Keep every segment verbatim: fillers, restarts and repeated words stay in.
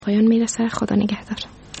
پایان میرسه. خدا نگهدار.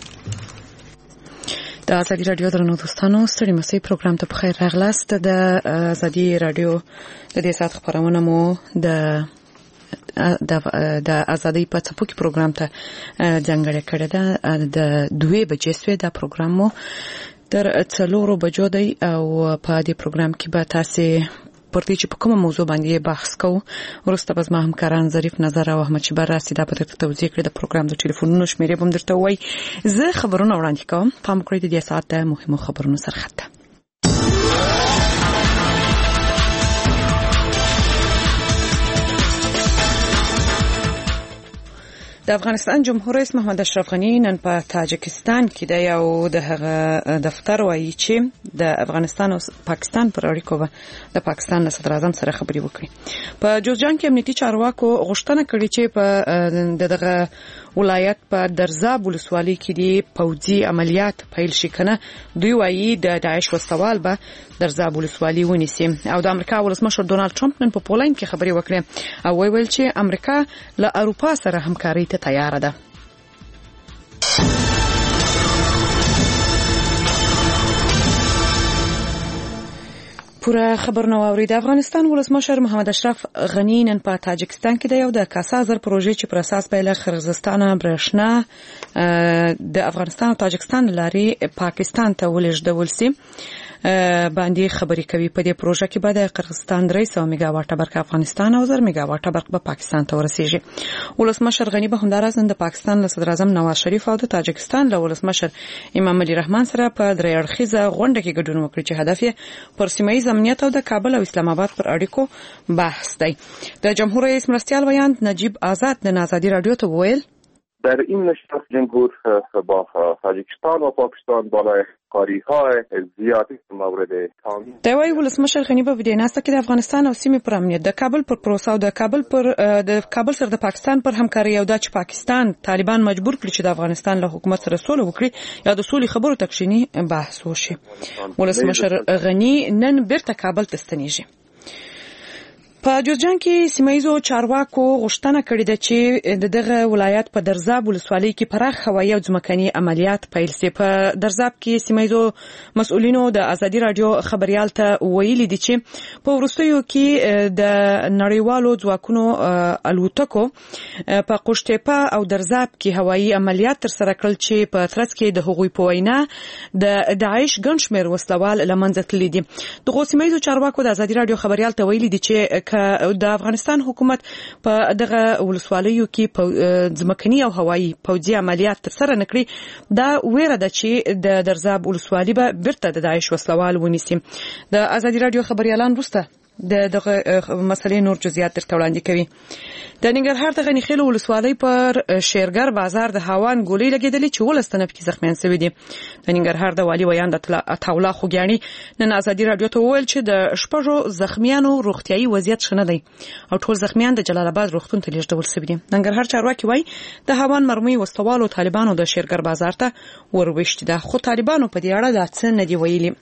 د ازادي رادیو درنو دوستانو ستړي مسئ پروګرام ته بخیر راغلاست. د ازادي رادیو د دې سات خبرونه مو د د د ازادي په څپو کې پروګرام ته ځانګړی کړی ده. د دوه بجې سوی دا پروګرام مو تر څلورو بجو دی او په دې پروګرام کې به تاسو پرته چې په کومه موضوع باندې بحث کوو. ورسته به زما همکاران ظریف نظر او احمد شبر راسي دا په توضیح کړی د پروګرام د ټلیفونونو شمیرې به درته وای. زه خبرونه وړاندې کوم. پام کړئ د دې ساعت د مهمو خبرونو سره خطه. د افغانستان جمهور رئیس محمد اشرف غنی نن په تاجکستان کې د یو د هغه دفتر وایي چې د افغانستان او پاکستان پر اړیکو د پاکستان صدر اعظم سره خبرې وکړي. په جوزجان کې امنیتي چارواکو غوښتنه کړې چې په دغه ولایت په درزاب ولسوالۍ کې د پوځي عملیات پیل شي کنه. دوی وایي د داعش وسوال به درزاب ولسوالۍ ونیسي. او د امریکا ولسمشر ډونالد ټرمپ نن په پولند کې خبرې وکړې او ویل چې امریکا له اروپا سره همکاري ته تیار ده. پوره خبرونه واوري. د افغانستان ولسمشر محمد اشرف غنی نن په تاجکستان کې د یو د کاسازر پروژې چې پر اساس به له قرغیزستان برښنا د افغانستان او تاجکستان لارې پاکستان ته ولېږدول سي باندې خبرې کوي. په دې پروژه کې به د قرغیزستان درې سوه میگاواټه برق افغانستان او زر میگاواټه برق به پاکستان ته ورسیږي. ولسمشر غنی به همداراز د پاکستان له صدر اعظم نواز شریف او د تاجکستان له ولسمشر امام علي رحمان سره په درې اړخیزه غونډه کې ګډون وکړي چې هدف یې پر سیمه ییز امنیت او د کابل او اسلام آباد پر اړیکو بحث دی. د جمهور رئیس مرستیال ویاند نجیب آزاد د ازادي رادیو ته وویل در این نشست جمهور با تاجیکستان و پاکستان بالای قاری‌های زیادی مورد تامین. د وی ولسمشر غنی په ویډیوناسته کې د افغانستان او سیمې پر امنیت د کابل پر پروسه او د کابل پر د کابل سره د پاکستان پر همکاري او د پاکستان طالبان مجبور کړي چې د افغانستان له حکومت سره سوله وکړي یا د سولې خبرو تکشینی بحث وشي. ولسمشر غنی نن بیرته کابل ته ستنیږي. په جوزجان کې سیمایزو چارواکو غوښتنه کړې ده چې دغه ولایت په درزاب ولسوالۍ کې پراخ هوایي او ځمکني عملیات پیل شي. په درزاب کې سیمایزو مسؤلینو د ازادي رادیو خبريال ته ویلي دي چې په ورستیو کې د نړیوالو ځواکونو الوتکو په قوشتېپه او درزاب کې هوایي عملیات تر سره کړل چې په ترڅ کې د هغوی په وینا د داعش ګنشمیر وسلوال لمنځه تللي دي. دغه سیمایزو چارواکو د ازادي رادیو خبريال ته ویلي دي چې د افغانستان حکومت په دغه ولسوالیو کې ځمکني او هوایي پوځي عملیات ترسره نکړي. دا ویره ده چې د درزاب ولسوالۍ به بیرته د داعش وسلوال ونیسي. د ازادي رادیو خبريالان وروسته د دغه مسلې نور جزئیات درته وړاندې کوي. د ننګرهار د غنیخیل ولسوالۍ پر شیرګر بازار د هاوان ګولۍ لګېدلې چې ولس تنه پکې زخمیان شوي دي. د ننګرهار د والي ویاند عطاالله خوګیاڼي نن ازادي رادیو ته وویل چې د شپږو زخمیانو روغتیايي وضعیت ښه نه دی او ټول زخمیان د جلال آباد روغتون ته لیږدول شوي دي. ننګرهار چارواکي وایي د هاوان مرمۍ وسوالو طالبانو د شیرګر بازار ته ورويشتي ده، خو طالبانو په دې اړه لا څه نه دی ویلي.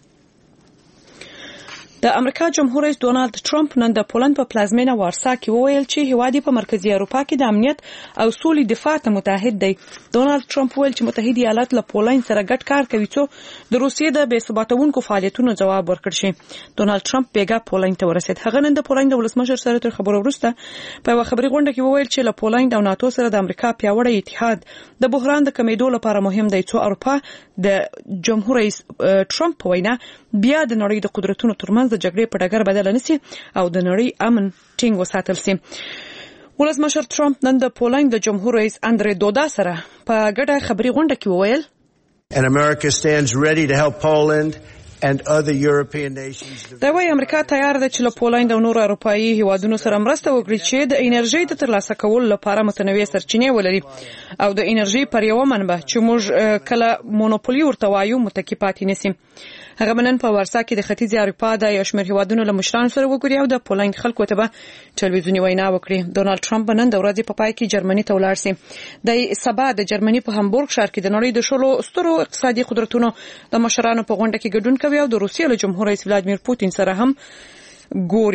د امریکا جمهور رئیس ډونالد ټرمپ نن د پولند په پلازمینه وارسا کې وویل چې هیواد په مرکزی اروپا کې د امنیت او سولې دفاع ته متحد دی. ډونالد ټرمپ وویل چې متحد ایالات له پولند سره ګډ کار کوي چې د روسیې د بې ثباتونکو فعالیتونو جواب ورکړي شي. ډونالد ټرمپ بیګا پولند ته ورسید. هغه نن د پولند ولسمشر سره تر خبرو وروسته په یو خبري غونډه کې وویل چې له پولند او ناتو سره د امریکا پیاوړی اتحاد د بحران د کمیدو لپاره مهم دی چې اروپا د جمهور رئیس ټرمپ په وینا بیا د نړۍ د قدرتونو ترمنځ د جګړې په ډګر بدل نشي او د نړۍ امن ټینګ وساتل شي. ولسمشر ټرمپ نن د پولند د جمهور رئیس اندرې دودا سره په ګډه خبري غونډه کې وویل And America stands ready to help Poland and other European nations. دا وايي امریکا تیار ده چې له پولند او نورو اروپایي هیوادونو سره مرسته وکړي چې د انرژي د ترلاسه کولو لپاره متنوع سرچینې ولري او د انرژي پر یو منبع چې موږ کله مونوپولي ورته وایو متکی پاتې نشي. هغه منن په ورسا کې د ختیځ اروپا د یو شمېر هیوادونو له مشرانو سره وګوري او د پولند خلکو ته به ټلویزیوني وینا وکړي. ډونالد ټرمپ نن د ورځې په پای کې جرمني ته ولاړ شي. د سبا د جرمني په هامبورګ ښار کې د نړۍ د شلو سترو اقتصادي قدرتونو د مشرانو په غونډه کې ګډون کوي او د روسیې له جمهور رئیس ولادیمیر پوتین سره هم ګوري.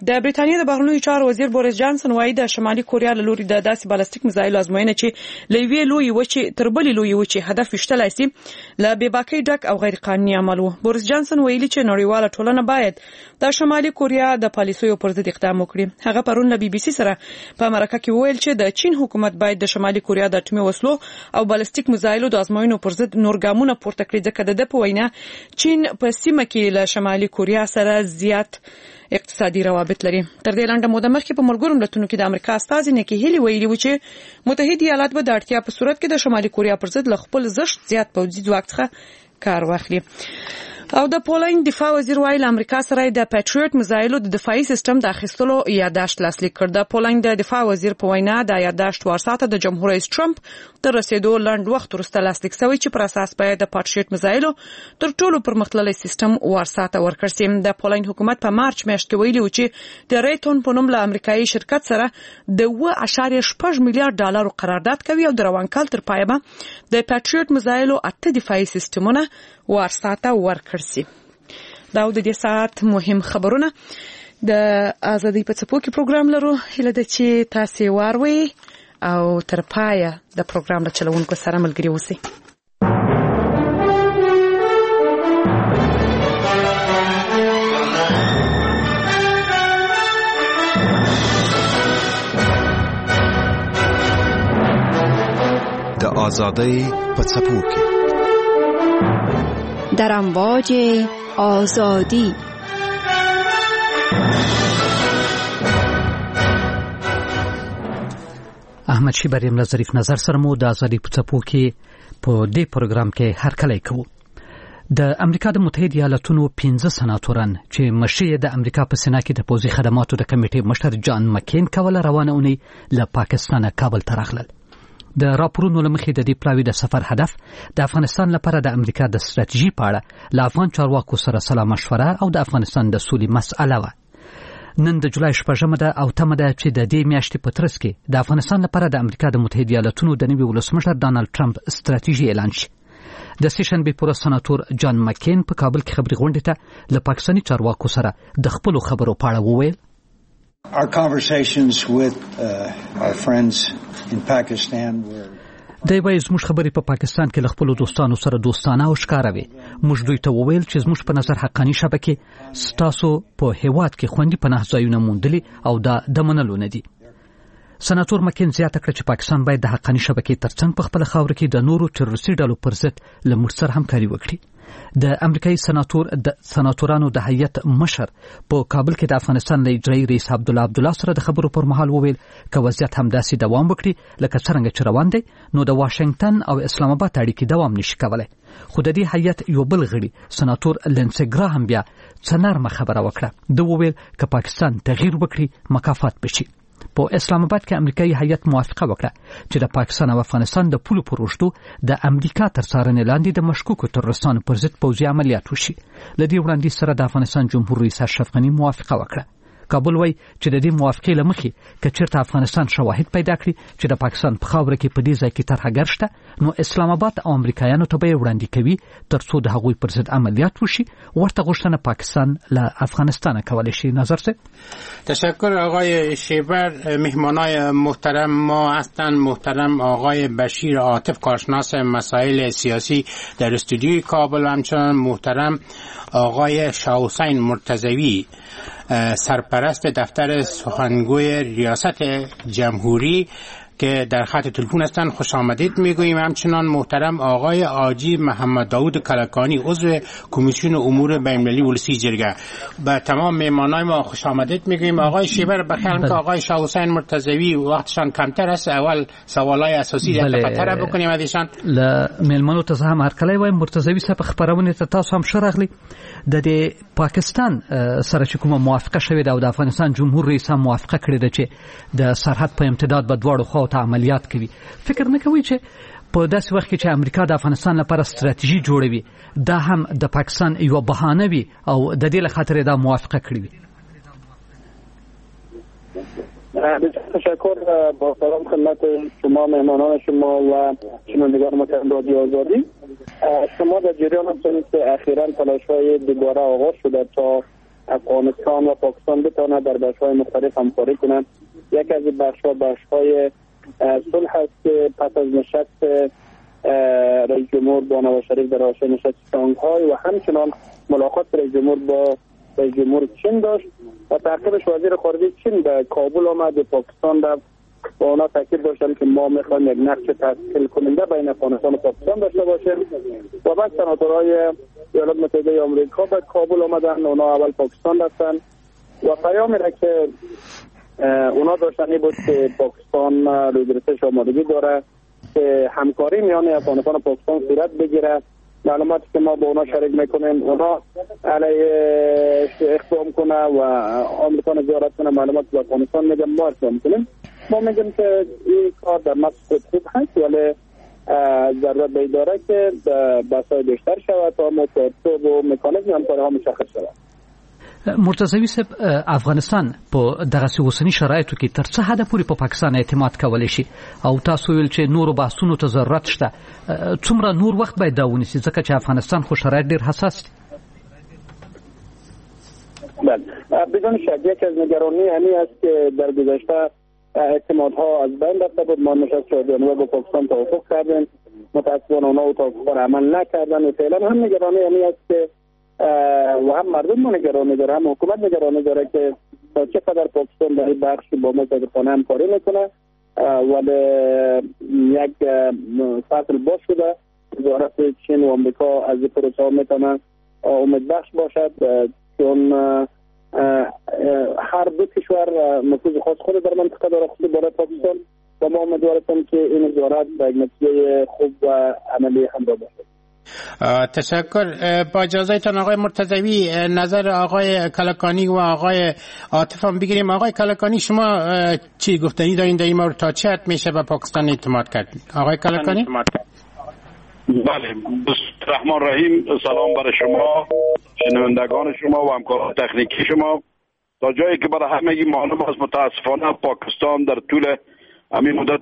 د بریتانیا د بهرنیو چارو وزیر بوریس جانسن وايي د شمالي کوریا له لوري د داسې بالستیک میزایل ازموینه چې لوی لوی وچې تر بلې لوی وچې هدف وشتلای شي له بېباکۍ ډک او غیر قانوني عمل وو. بوریس جانسن ویلي چې نړیواله ټولنه باید د شمالي کوریا د پالیسیو پر ضد اقدام وکړي. هغه پرون له بي بي سي سره په مرکه کې وویل چې د چین حکومت باید د شمالي کوریا د اټومي وسلو او بالستیک میزایلو د ازموینو پر ضد نور ګامونه پورته کړي ځکه د په وینا چین په سیمه کې له شمالي کوریا سره زیات اقتصادي روابط لري. تر دې لنډه موده مخکې په ملګرو ملتونو کې د امریکا استازي نیکی هیلی ویلي و چې متحده ایالات به د اړتیا په صورت کې د شمالي کوریا پر ضد له خپل زشت زیات پوځي ځواک څخه کار واخلي. او د پولند دفاع وزیر وايي له امریکا سره د پټریوټ میزایلو د دفاعي سیستم د اخیستلو یادداشت لاسلیک کړ. د پولند د دفاع وزیر په وینا د یادداشت وارساته د جمهور رئیس ټرمپ تر رسیدو لنډ وخت وروسته لاسلیک شوی چې پر اساس به د پټریوټ میزایلو تر ټولو پرمختللی سیستم وارساته ورکړ شي. د پولند حکومت په مارچ میاشت کې ویلي و چې د ریټون په نوم له امریکایي شرکت سره د اوه اعشاریه شپږ میلیارډ ډالر قرارداد کوي او د روان کال تر پایه به د پټریوټ میزایلو اته دفاعي سیستمونه وارساته ورکړ شي. دا د دې ساعت مهم خبرونه د ازادي په څپو کې پروګرام لرو. هله د چې تاسو واروي او تر پایه د پروګرام له چلوونکو سره ملګری اوسئ. د ازادۍ په څپو کې در امواج آزادی. احمد شیبر یم له ظریف نظر سره مو د ازادي په څپو کې په دې پروګرام کې هرکلی کوو. د امریکا د متحده ایالاتونو پنځه سناتوران چې مشري د امریکا په سنا کې د پوځي خدماتو د کمیټې مشر جان مکین کوله روانه اونۍ له پاکستانه کابل ته راغلل. د راپورونو لمخې د دې پلاوي د سفر هدف د افغانستان لپاره د امریکا د ستراتیژي په اړه له افغان چارواکو سره سلا مشوره او د افغانستان د سولې مسأله وه. نن د جولای شپږمه ده او تمه ده چې د دې میاشتې په ترڅ کې د افغانستان لپاره د امریکا د متحده ایالاتونو د نوي ولسمشر ډانلډ ټرمپ ستراتیژي اعلان شي. د سیشنبې پر ورځ سناتور جان مکین په کابل کې خبري غونډې ته له پاکستاني چارواکو سره د خپلو خبرو په اړه وویل. Our conversations with uh, our friends in Pakistan were دی وایي زموږ خبرې په پاکستان کې له خپلو دوستانو سره دوستانه او ښکاره وي. موږ دوی ته وویل چې زموږ په نظر حقاني شبکې ستاسو په هیواد کې خوندي پناه ځایونه موندلي او دا د منلو نه دي. سناتور مکین زیاته کړه چې پاکستان باید د حقاني شبکې ترڅنګ په خپله خاوره کې د نورو ټروریستي ډلو پر ضد له موږ سره همکاري وکړي. د امریکایي سناتور د سناتورانو د هیئت مشر په کابل کې د افغانستان د اجرایي رئیس عبدالله عبدالله سره د خبرو پر مهال وویل که وضعیت همداسې دوام وکړي لکه څرنګه چې روان دی نو د واشنگټن او اسلام آباد اړیکې دوام نشي کولی. خو د دې هیئت یو بل غړي سناتور لینسي ګراهم بیا څه نرمه خبره وکړه. ده وویل که پاکستان تغییر وکړي مکافات بشي. په اسلام آباد کې امریکایي هیئت موافقه وکړه چې د پاکستان او افغانستان د پولو پر اوږدو د امریکا تر څارنې لاندې د مشکوکو تروریستانو پر ضد پوځي عملیات وشي. له دې وړاندیز سره د افغانستان جمهور رئیس اشرف غني موافقه وکړه. کابل وایي چې د دې موافقې له مخې که چېرته افغانستان شواهد پیدا کړي چې د پاکستان په خاوره کې په دې ځای کې طرحګر شته نو اسلام آباد او امریکایانو ته به یې وړاندې کوي تر څو د هغوی پر ضد عملیات وشي. ورته غوښتنه پاکستان له افغانستان کولی شي. نظر سه. تشکر آقای شیبر. مهمانای محترم ما هستند محترم آقای بشیر عاطف کارشناس مسائل سیاسی در استودیوی کابل و همچنان محترم آقای شاه حسین مرتضوی سرپرست دفتر سخنگوی ریاست جمهوری که در خط تلفن هستند خوش آمدید میگوییم. همچنان محترم آقای آجی محمد داود کلکانی عضو کمیسیون امور بین‌المللی ولسی جرگه. به تمام مهمانای ما خوش آمدید میگوییم. آقای شیبر بخیر که آقای شاه حسین مرتضوی وقتشان کمتر است اول سوالای اساسی در خطر بکنیم ازشان. ل ملمنو ته هم هرکلی وایم. مرتضوی صاحب خبرونه ته تاسو هم شرغلی د پاکستان سره چې کومه موافقه شوې ده او د افغانستان جمهور رئیس هم موافقه کړې ده چې د سرحد په امتداد به دواړو خواو ته عملیات کوي. فکر نه کوي چې په داسې وخت کې چې امریکا د افغانستان لپاره ستراتیژي جوړوي دا هم د پاکستان یو بهانه وي او د دې له خاطر دا موافقه کړې وي؟ تشکر. با سلام خدمت شما مهمانان شما و شنوندگان محترم رادیو آزادی. شما در جریان هستید که اخیراً تلاش‌های دوباره آغاز شده تا افغانستان و پاکستان بتونه در بخش‌های مختلف همکاری کنند. یک از بخش‌ها بخش‌های صلح است که پس از نشست رئیس جمهور با نواز شریف در حاشیه نشست شانگهای و همچنان ملاقات رئیس جمهور با رئیس جمهور چین داشت و تعقیبش وزیر خارجه چین به کابل آمد و پاکستان رفت و اونا تاکید داشتن که ما میخوایم یک نقش تشکیل کننده بین افغانستان و پاکستان داشته باشیم و بعد سناتورهای ایالات متحده آمریکا به کابل آمدن. اونا اول پاکستان رفتن و پیامی را که اونا داشتن این بود که پاکستان روی درستش آمادگی داره که همکاری میان افغانستان و پاکستان صورت بگیره. معلوماتی که ما با اونا شریک میکنیم اونا علیه اقدام کنه و آمریکا زیارت کنه، معلومات به افغانستان میگم ما اقدام کنیم. ما میگیم که این کار در نفس خود خوب هست ولی ضرورت به داره که بحث‌های بیشتر شود تا متعارف و مکانیزم همکاری ها مشخص شود. مرتضوی صاحب، افغانستان په دغه اوسنی شرایطو کې تر څه حده پورې په پاکستان اعتماد کولی شي او تاسو ویل چې نورو بحثونو ته ضرورت شته، څومره نور وخت باید دا ونیسي ځکه چې افغانستان خو شرایط ډېر حساس دي؟ بله، بدون شک یک از نگرانی همین است که در گذشته اعتمادها از بین رفته بود. ما نشست چهارجانبه با پاکستان توافق کردیم، متاسفانه اونا او توافق را عمل نکردن و فعلا هم نگرانی همین است که و هم مردم نگرانی داره، هم حکومت نگرانی داره که تا چقدر پاکستان در این بخش با ما صادقانه همکاری میکنه. ولی یک فصل باز شده، وزارت چین و آمریکا از این پروسه ها میتونه امید بخش باشد چون هر دو کشور نفوذ خاص خود در منطقه داره، خصوصا برای پاکستان، و ما امیدواریم که این وزارت به یک نتیجه خوب و عملی همراه باشد. تشکر. با اجازهتان آقای مرتضوی، نظر آقای کلکانی و آقای عاطف هم بگیریم. آقای کلکانی، شما چی گفتنی دارین در این مورد؟ تا چه حد میشه به پاکستان اعتماد کرد؟ آقای کلکانی؟ بله، الرحمن الرحیم. سلام برای شما، شنوندگان شما و همکاران تکنیکی شما. تا جایی که برای همگی معلوم است، متاسفانه پاکستان در طول همین مدت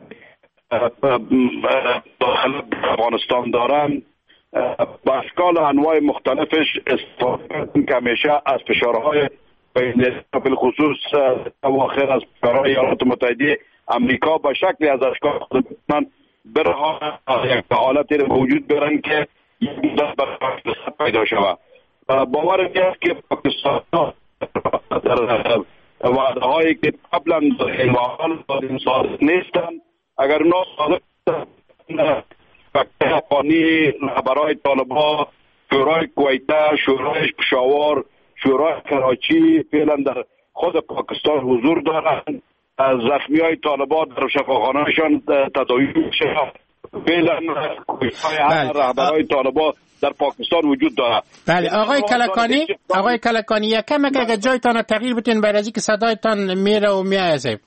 داخل افغانستان دارن با اشکال انواع مختلفش استفاده کردن که همیشه از فشارهای بین بالخصوص اواخر از فشارهای ایالات متحده آمریکا به شکلی از اشکال خودشان برها یک حالتی را وجود برن که یک مدت برای پاکستان پیدا شود. باور می‌است که پاکستان در وعده هایی که قبلا این حال صادق نیستن، اگر اونا صادق فکر افغانی رهبرای طالبان، شورای کویته، شورای پشاور، شورای کراچی فعلا در خود پاکستان حضور دارند. زخمی های طالبان در شفاخانه‌شان تداوی میشه. فعلا کویته رهبرای طالبان در پاکستان وجود دارد. بله آقای کلکانی، آقای کلکانی یکم اگه جایتان تغییر بتین برای اینکه صدایتان میره و میایه.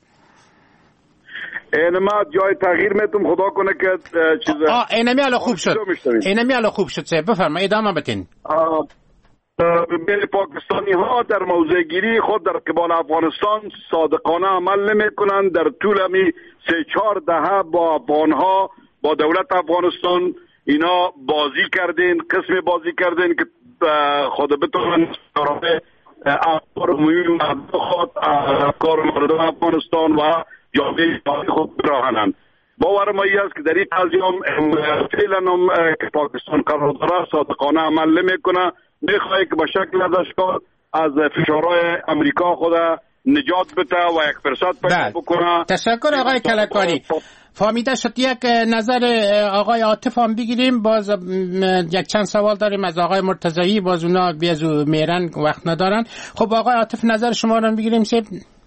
اینما جای تغییر میتونم خدا کنه که چیز آه اینمی الان خوب شد، اینمی الان خوب شد. سه بفرمایید ادامه بدین. بین پاکستانی ها در موضع گیری خود در قبال افغانستان صادقانه عمل نمی کنند. در طول همی سه چهار دهه با افغان ها، با دولت افغانستان اینا بازی کردین، قسم بازی کردین که خود بتونن افکار مهم خود افکار مردم افغانستان و جامعه خود براهنند. باور ما است که در این قضیه فعلا هم که پاکستان قرار داره صادقانه عمل نمیکنه، میخواد که به شکل از اشکال از فشارهای امریکا خود نجات بده و یک فرصت پیدا بکنه. تشکر آقای کلکانی. فهمیده شد. یک نظر آقای عاطف هم بگیریم. باز یک چند سوال داریم از آقای مرتضوی، باز اونا بیازو میرن وقت ندارن. خب آقای عاطف نظر شما رو بگیریم. سه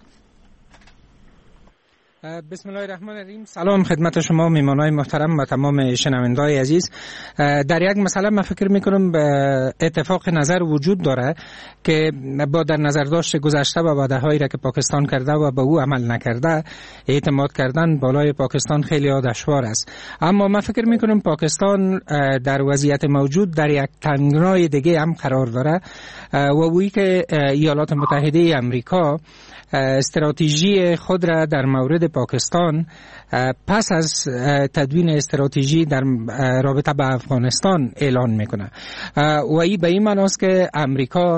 بسم الله الرحمن الرحیم. سلام خدمت شما میهمانان محترم و تمام شنوندگان عزیز. در یک مسئله من فکر میکنم اتفاق نظر وجود داره که با در نظر داشت گذشته و وعده هایی را که پاکستان کرده و به او عمل نکرده اعتماد کردن بالای پاکستان خیلی دشوار است. اما من فکر میکنم پاکستان در وضعیت موجود در یک تنگنای دیگه هم قرار داره و وی که ایالات متحده آمریکا استراتژی خود را در مورد پاکستان پس از تدوین استراتژی در رابطه با افغانستان اعلان میکنه و این به این معنی است که امریکا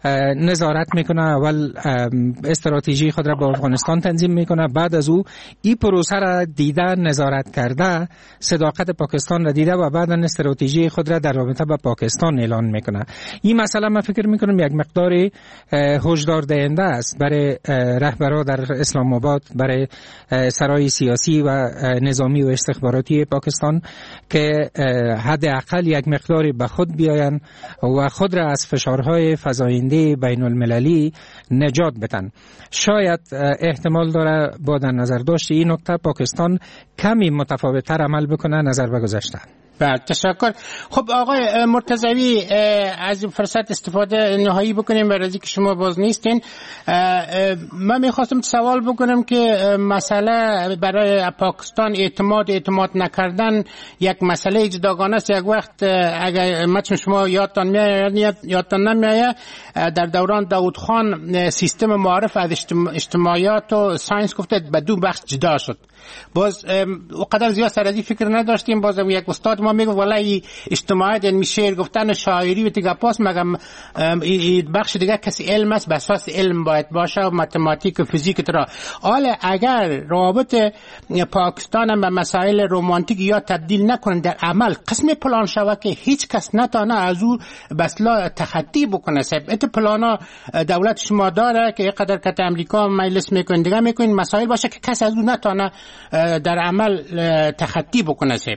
نظارت میکنه، اول استراتژی خود را با افغانستان تنظیم میکنه، بعد از او این پروسه را دیده، نظارت کرده، صداقت پاکستان را دیده و بعد استراتژی خود را در رابطه با پاکستان اعلان میکنه. این مسئله من فکر میکنم یک مقدار هشدار دهنده است برای رهبران در اسلام آباد، برای سرای سیاسی و نظامی و استخباراتی پاکستان که حداقل یک مقداری به خود بیاین و خود را از فشارهای فزاینده بین المللی نجات بدن. شاید احتمال داره با در نظر داشت این نکته پاکستان کمی متفاوت‌تر عمل بکنه نظر به گذشته. بله، تشکر. خب آقای مرتضوی، از فرصت استفاده نهایی بکنیم برای اینکه شما باز نیستین. من میخواستم سوال بکنم که مسئله برای پاکستان اعتماد اعتماد نکردن یک مسئله جداگانه است. یک وقت اگر مثلا شما یادتان میاد یادتان نمیاد در دوران داود خان سیستم معارف از اجتماعیات و ساینس گفته به دو بخش جدا شد. باز اونقدر زیاد سر از این فکر نداشتیم. باز یک استاد ما میگه والله اجتماعیت یعنی شعر گفتن و شاعری و دیگه پاس، مگم بخش دیگه کسی علم است، به اساس علم باید باشه و متماتیک و فیزیک ترا. حالا اگر رابط پاکستان به مسائل رومانتیک یا تبدیل نکنن در عمل، قسم پلان شوه که هیچ کس نتانه از او بسلا تخطی بکنه. صاحب ات پلانا دولت شما داره که قدر کت امریکا مجلس میکنن دیگه میکنن مسائل باشه که کس از او نتانه در عمل تخطی بکنه. صاحب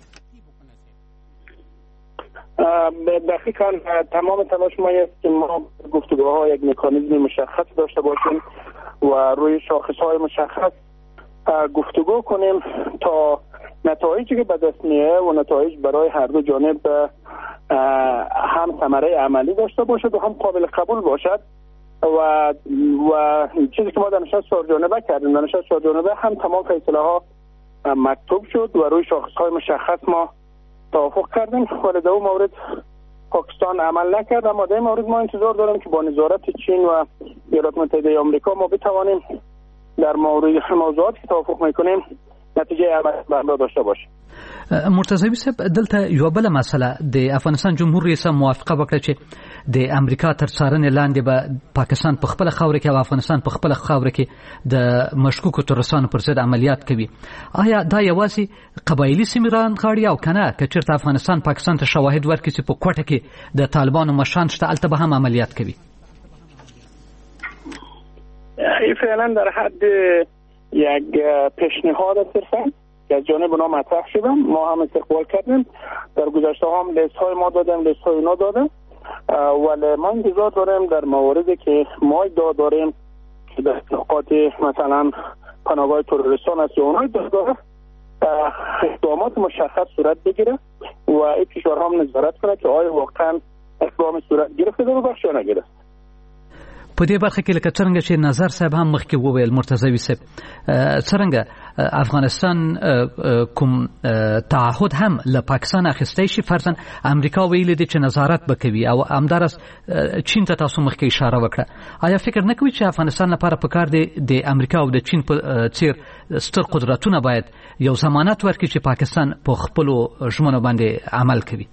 دقیقاً تمام تلاش ما است که ما گفتگوها یک مکانیزم مشخص داشته باشیم و روی شاخص‌های مشخص گفتگو کنیم تا نتایجی که به دست میاد و نتایج برای هر دو جانب هم ثمره عملی داشته باشد و هم قابل قبول باشد. و و چیزی که ما در نشست چهار جانبه کردیم، در نشست چهار جانبه هم تمام فیصله ها مکتوب شد و روی شاخص‌های مشخص ما توافق کردیم. ولی در اون مورد پاکستان عمل نکرد، اما در این مورد ما انتظار داریم که با نظارت چین و ایالات متحده آمریکا ما بتوانیم در مورد موضوعاتی که توافق میکنیم نتیجه عملی داشته باشیم. مرتضوی صاحب، دلته یو بل مسله د افغانستان جمهور رئیس موافقه وکړه چې د امریکا تر څارنې لاندې به پاکستان په خپل خاور کې او افغانستان په خپل خاور کې د مشکوکو ترورستانو پر ضد عملیات کوي. آیا دا یوازې قبایلی سیمې رانغاړي او کنه که چېرته افغانستان پاکستان ته شواهد ورکړي چې په کوټه کې د طالبانو مشران شته هلته به هم عملیات کوي؟ فعلا در حد یک پیشنهاد صرفا که از جانب اونا مطرح شدن ما هم استقبال کردیم. در گذشته هم لیست های ما دادیم، لیست های اونا دادیم، ولی ما انتظار داریم در مواردی که ما ادعا داریم که در نقاط مثلا پناهگاه تروریستان است یا اونها ادعا داره اقدامات مشخص صورت بگیره و این کشورها هم نظارت کنه که آیا واقعا اقدام صورت گرفته در بخش یا نگرفته. په دې برخه کې لکه څنګه چې نظر صاحب هم مخکې وویل، مرتضوی صاحب، څنګه افغانستان کوم تعهد هم له پاکستان اخیستی شي؟ فرضاً امریکا ویلي دي چې نظارت به کوي او همداراز چین ته تاسو مخکې اشاره وکړه. آیا فکر نه کوي چې افغانستان لپاره پکار دی د امریکا او د چین په څیر ستر قدرتونه باید یو ضمانت ورکړي چې پاکستان په خپلو ژمنو باندې عمل کوي؟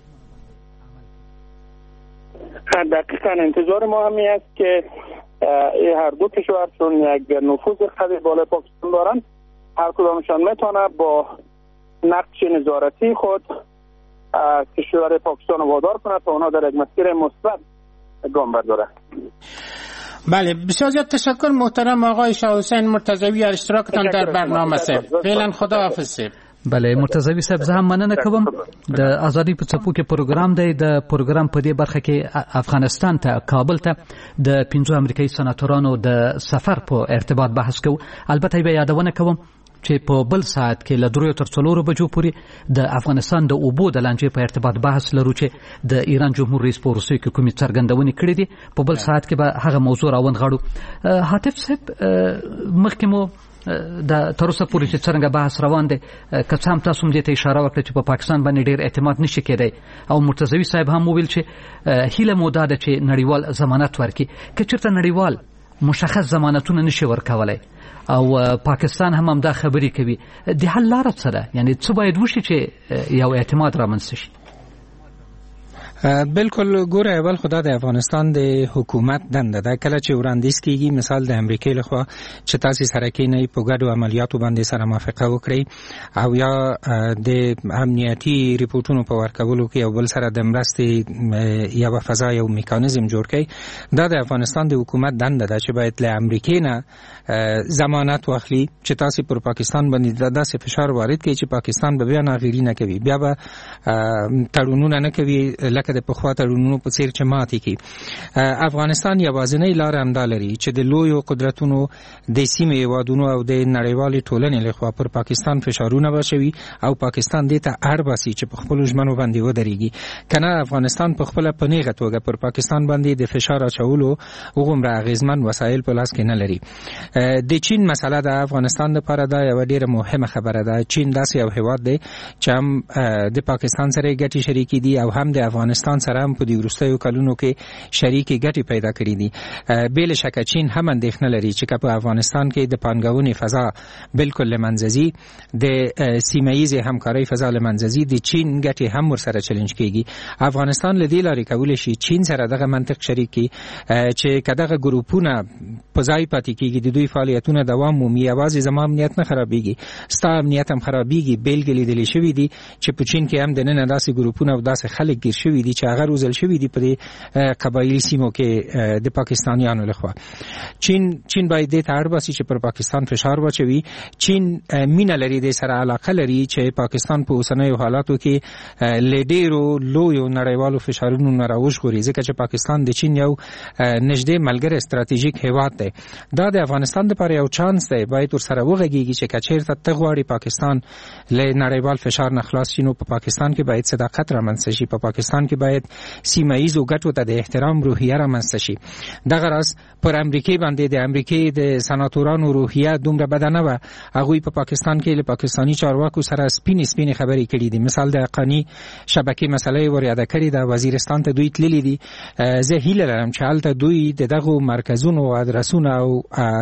دقیقاً انتظار ما همی است که هر دو کشور چون یک نفوذ قوی بالای پاکستان دارن، هر کدامشان میتونه با نقش نظارتی خود کشور پاکستان وادار کنه تا اونا در یک مسیر مثبت گام برداره. بله، بسیار زیاد تشکر محترم آقای شاه حسین مرتضوی از اشتراکتان در برنامه سه. فعلا خداحافظ. بله مرتضوی صاحب، زه هم مننه کوم. د ازادي په څپو کې پروګرام دی. د پروګرام په دې برخه کې افغانستان ته، کابل ته د پنځو امریکایي سناتورانو د سفر په ارتباط بحث کوو. البته به یادونه کوم چې په بل ساعت کې له دریو تر څلورو بجو پورې د افغانستان د اوبو د لانجې په ارتباط بحث لرو چې د ایران جمهور رئیس په وروستیو کې کومې څرګندونې کړې دي. په بل ساعت کې به هغه موضوع راونغاړو. حاتف صاحب، مخکې مو د تر اوسه پورې چې څنګه بحث روان دی، که څه هم تاسو هم دې ته اشاره وکړه چې په پاکستان باندې ډېر اعتماد نشي کېدی، او مرتضوي صاحب هم وویل چې هیله مو دا ده چې نړیوال ضمانت ورکړي. که چېرته نړیوال مشخص ضمانتونه نشي ورکولی او پاکستان هم همدا خبرې کوي، د حل لاره څه ده؟ یعنې څه باید وشي چې یو اعتماد رامنځته شي؟ بالکل ګوره اول خدا د افغانستان د حکومت دنده ده کله چې وړاندیز کیږي مثال د امریکای لخوا چې تاسو سره کې نه په ګډو عملیاتو باندې سره موافقه وکړي او یا د امنیتي ریپورتونو په ورکولو کې او بل سره د مرستې یا په فضا یو میکانیزم جوړ کړي دا د افغانستان د حکومت دنده ده چې باید له امریکای نه ضمانت واخلي چې تاسو پر پاکستان باندې داسې فشار وارد کړي چې پاکستان به بیا ناغیری نه کوي بیا به تړونونه نه کوي لکه د پخوا تړونونو په څیر چې ماتې کی. افغانستان یوازینی لار همدا لري چې د لویو قدرتونو د سیمې هیوادونو او د نړیوالې ټولنې لخوا پر پاکستان فشارونه واچوي او پاکستان دې ته اړ باسي چې په خپلو ژمنو باندې ودرېږي کنه افغانستان په خپله په نیغه توګه پر پاکستان باندې د فشار اچولو هغومره اغېزمن وسایل په لاس کې نه لري. د چین مسله د افغانستان لپاره دا یوه ډېره مهمه خبره ده. چین داسې یو هیواد دی چې هم د پاکستان سره ګټې شریکې دي او هم د افغانستان سره هم په دې وروستیو کلونو کې شریکې ګټې پیدا کړې دي. بې له شکه چین هم اندېښنه لري چې که په افغانستان کې د پانګونې فضا بالکل له منځه ځي د سیمه ییزې همکارۍ فضا له منځه ځي د چین ګټې هم ورسره چلنج کېږي. افغانستان له دې لارې کولی شي چین سره دغه منطق شریک کړي چې که دغه ګروپونه په ځای پاتې کېږي د دوی فعالیتونه دوام مومي یوازې زما امنیت نه خرابېږي ستا امنیت هم خرابېږي. بېلګې لیدلې شوي دي چې په چین کې هم دننه داسې ګروپونه او داسې خلک ګیر شوي دي چې هغه روزل شوي دي په دې قبایلي سیمو کې د پاکستانیانو لخوا. چین چین باید دې ته اړ باسي چې پر پاکستان فشار واچوي. چین مینه لري دې سره علاقه لري چې پاکستان په اوسنیو حالاتو کې له ډېرو لویو نړیوالو فشارونو نه راوژغوري ځکه چې پاکستان د چین یو نږدې ملګری ستراتیژیک هیواد دی. دا د افغانستان لپاره یو چانس دی باید ورسره وغږیږي چې که چېرته ته غواړې پاکستان له نړیوال فشار نه خلاص شي نو په پاکستان کې باید صداقت رامنځته شي. په پاکستان کې باید سیمه ییزو ګټو ته د احترام روحیه رامنځته شي. دغه راز پر امریکای باندې د امریکای د سناتورانو روحیه دومره بده نه وه. هغوی په پاکستان کې له پاکستاني چارواکو سره سپینې سپینې خبرې کړي دي. مثال د حقاني شبکې مسله یې ور یاده کړې ده. وزیرستان ته دوی تللي دي. زه هیله لرم چې هلته دوی د دغو مرکزونو ادرسونه او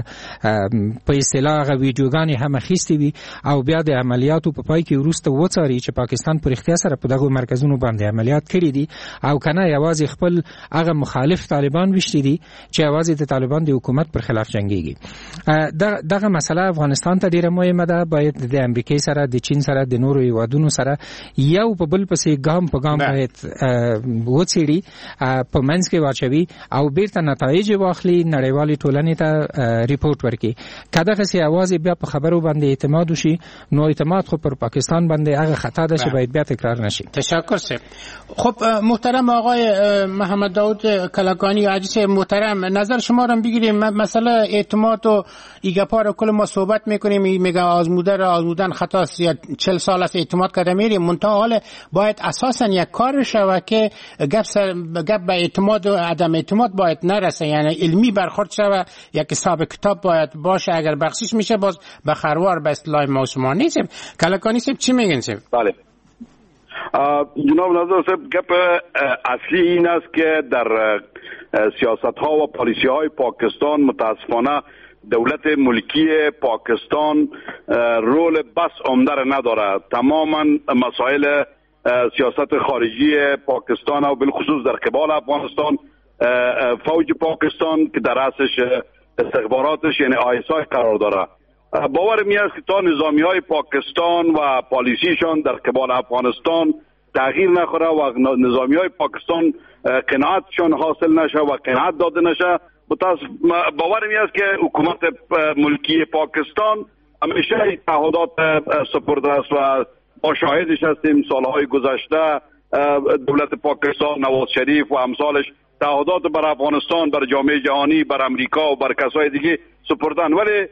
په اصطلاح هغه ویډیوګانې هم اخیستې وي او بیا د عملیاتو په پای کې وروسته وڅاري چې پاکستان په رښتیا سره په دغو مرکزونو باندې عملیات کړي دي او کنه یوازې خپل هغه مخالف طالبان وشتي دي چې یوازې د طالبان د حکومت پر خلاف جنګيږي. دغه مسله افغانستان ته ډیره مهمه ده. باید د امریکای سره د چین سره د نورو هیوادونو سره یو په بل پسې ګام په ګام باید وڅېړي په منځ کې واچوي او بیرته نتایج واخلي نړیوالې ټولنې ته ریپورت ورکړي. که دغسې یوازې بیا په خبرو باندې اعتماد وشي نو اعتماد خو پر پاکستان باندې هغه خطا ده چې باید بیا تکرار نشي. تشکر سه. خب محترم آقای محمد داود کلکانی عزیز محترم نظر شما رو بگیریم. مسئله اعتماد و ایگپا رو کل ما صحبت میکنیم میگه آزموده را آزمودن خطاست یا چل سال است اعتماد کرده میریم منتها حال باید اساسا یک کار شوه که گپ گپ به اعتماد و عدم اعتماد باید نرسه یعنی علمی برخورد شوه یک حساب کتاب باید باشه اگر بخشش میشه باز به خروار به اصطلاح ما نیست. کلکانی صاحب چی میگن صاحب؟ بله جناب نظر صاحب گپ اصلی این است که در سیاست ها و پالیسی های پاکستان متاسفانه دولت ملکی پاکستان رول بس عمده را نداره. تماما مسائل سیاست خارجی پاکستان و بالخصوص در قبال افغانستان فوج پاکستان که در رأسش استخباراتش یعنی آی اس آی قرار داره. باور می است که تا نظامی های پاکستان و پالیسیشان در قبال افغانستان تغییر نخوره و نظامی های پاکستان قناعتشان حاصل نشه و قناعت داده نشه باور می است که حکومت ملکی پاکستان همیشه تعهدات سپرده است و ما شاهدش هستیم. سالهای گذشته دولت پاکستان نواز شریف و امثالش تعهدات بر افغانستان بر جامعه جهانی بر امریکا و بر کسای دیگه سپردن ولی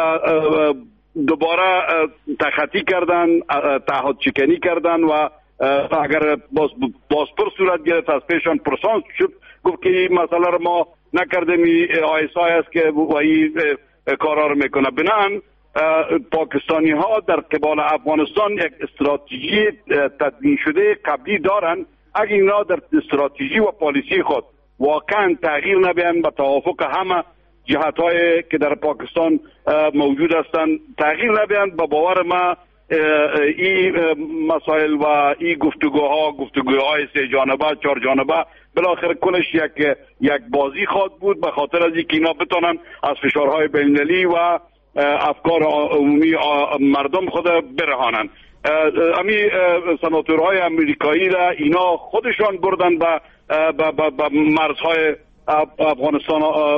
دوباره تخطی کردن تعهد شکنی کردن و اگر باز بازپرس صورت گرفت از پیشان پرسانس شد گفت که این مسئله رو ما نکردیم آی اس آی است که وہی کارا رو میکنه. بنان پاکستانی ها در قبال افغانستان یک استراتژی تدوین شده قبلی دارن. اگر اینا در استراتژی و پالیسی خود واقعا تغییر نبیان به توافق همه جهت هایی که در پاکستان موجود هستند تغییر نبیان با باور ما این مسائل و این گفتگوها گفتگوهای سه جانبه چهار جانبه بالاخره کلش یک یک بازی خواهد بود، به خاطر از اینکه اینا بتونن از فشارهای بین‌المللی و افکار عمومی مردم خود برهانن. امی سناتورهای امریکایی را اینا خودشان بردن به به مرزهای افغانستان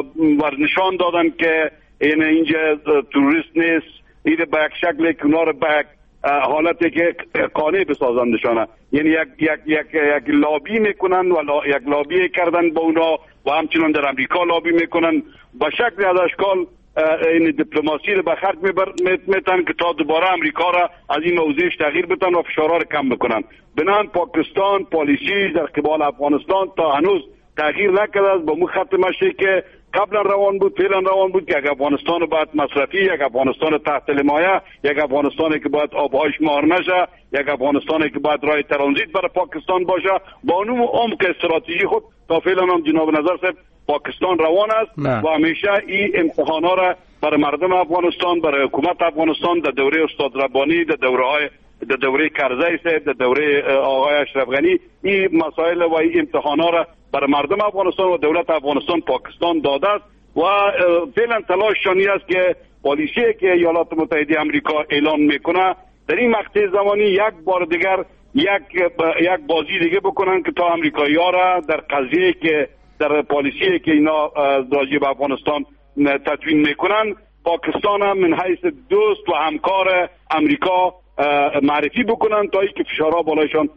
و نشان دادن که این اینجا توریست نیست، این به یک شکل اونا رو به یک حالتی که قانع بسازندشانه، یعنی یک یک یک یک لابی میکنن و لا یک لابی کردن با اونا و همچنان در امریکا لابی میکنن به شکل از اشکال این دیپلماسی رو به خرج میتن که تا دوباره امریکا را از این موضوعش تغییر بدن و فشارها رو کم بکنن. بنان پاکستان پالیسی در قبال افغانستان تا هنوز تغییر نکرده است، با مو خط مشی که قبلا روان بود فعلا روان بود که یک افغانستان باید مصرفی، یک افغانستان تحت حمایه، یک افغانستانی که باید آبهایش مهار نشه، یک افغانستانی که باید راه ترانزیت برای پاکستان باشه. با اون عمق استراتژی خود تا فعلا هم جناب نظر صاحب پاکستان روان است نه. و همیشه این امتحانا را برای مردم افغانستان، برای حکومت افغانستان در دوره استاد ربانی، در دوره های در دوره کرزی صاحب، در دوره آقای اشرف غنی این مسائل و این امتحانا را برای مردم افغانستان و دولت افغانستان پاکستان داده است و فعلا تلاششانی است که پالیسی که ایالات متحده آمریکا اعلان میکنه در این مقطع زمانی یک بار دیگر یک یک بازی دیگه بکنن که تا آمریکایی‌ها را در قضیه که در پالیسی که اینا راجع به افغانستان تدوین میکنن پاکستان هم من حیث دوست و همکار امریکا معرفی بکنن تا اینکه فشارها بالایشان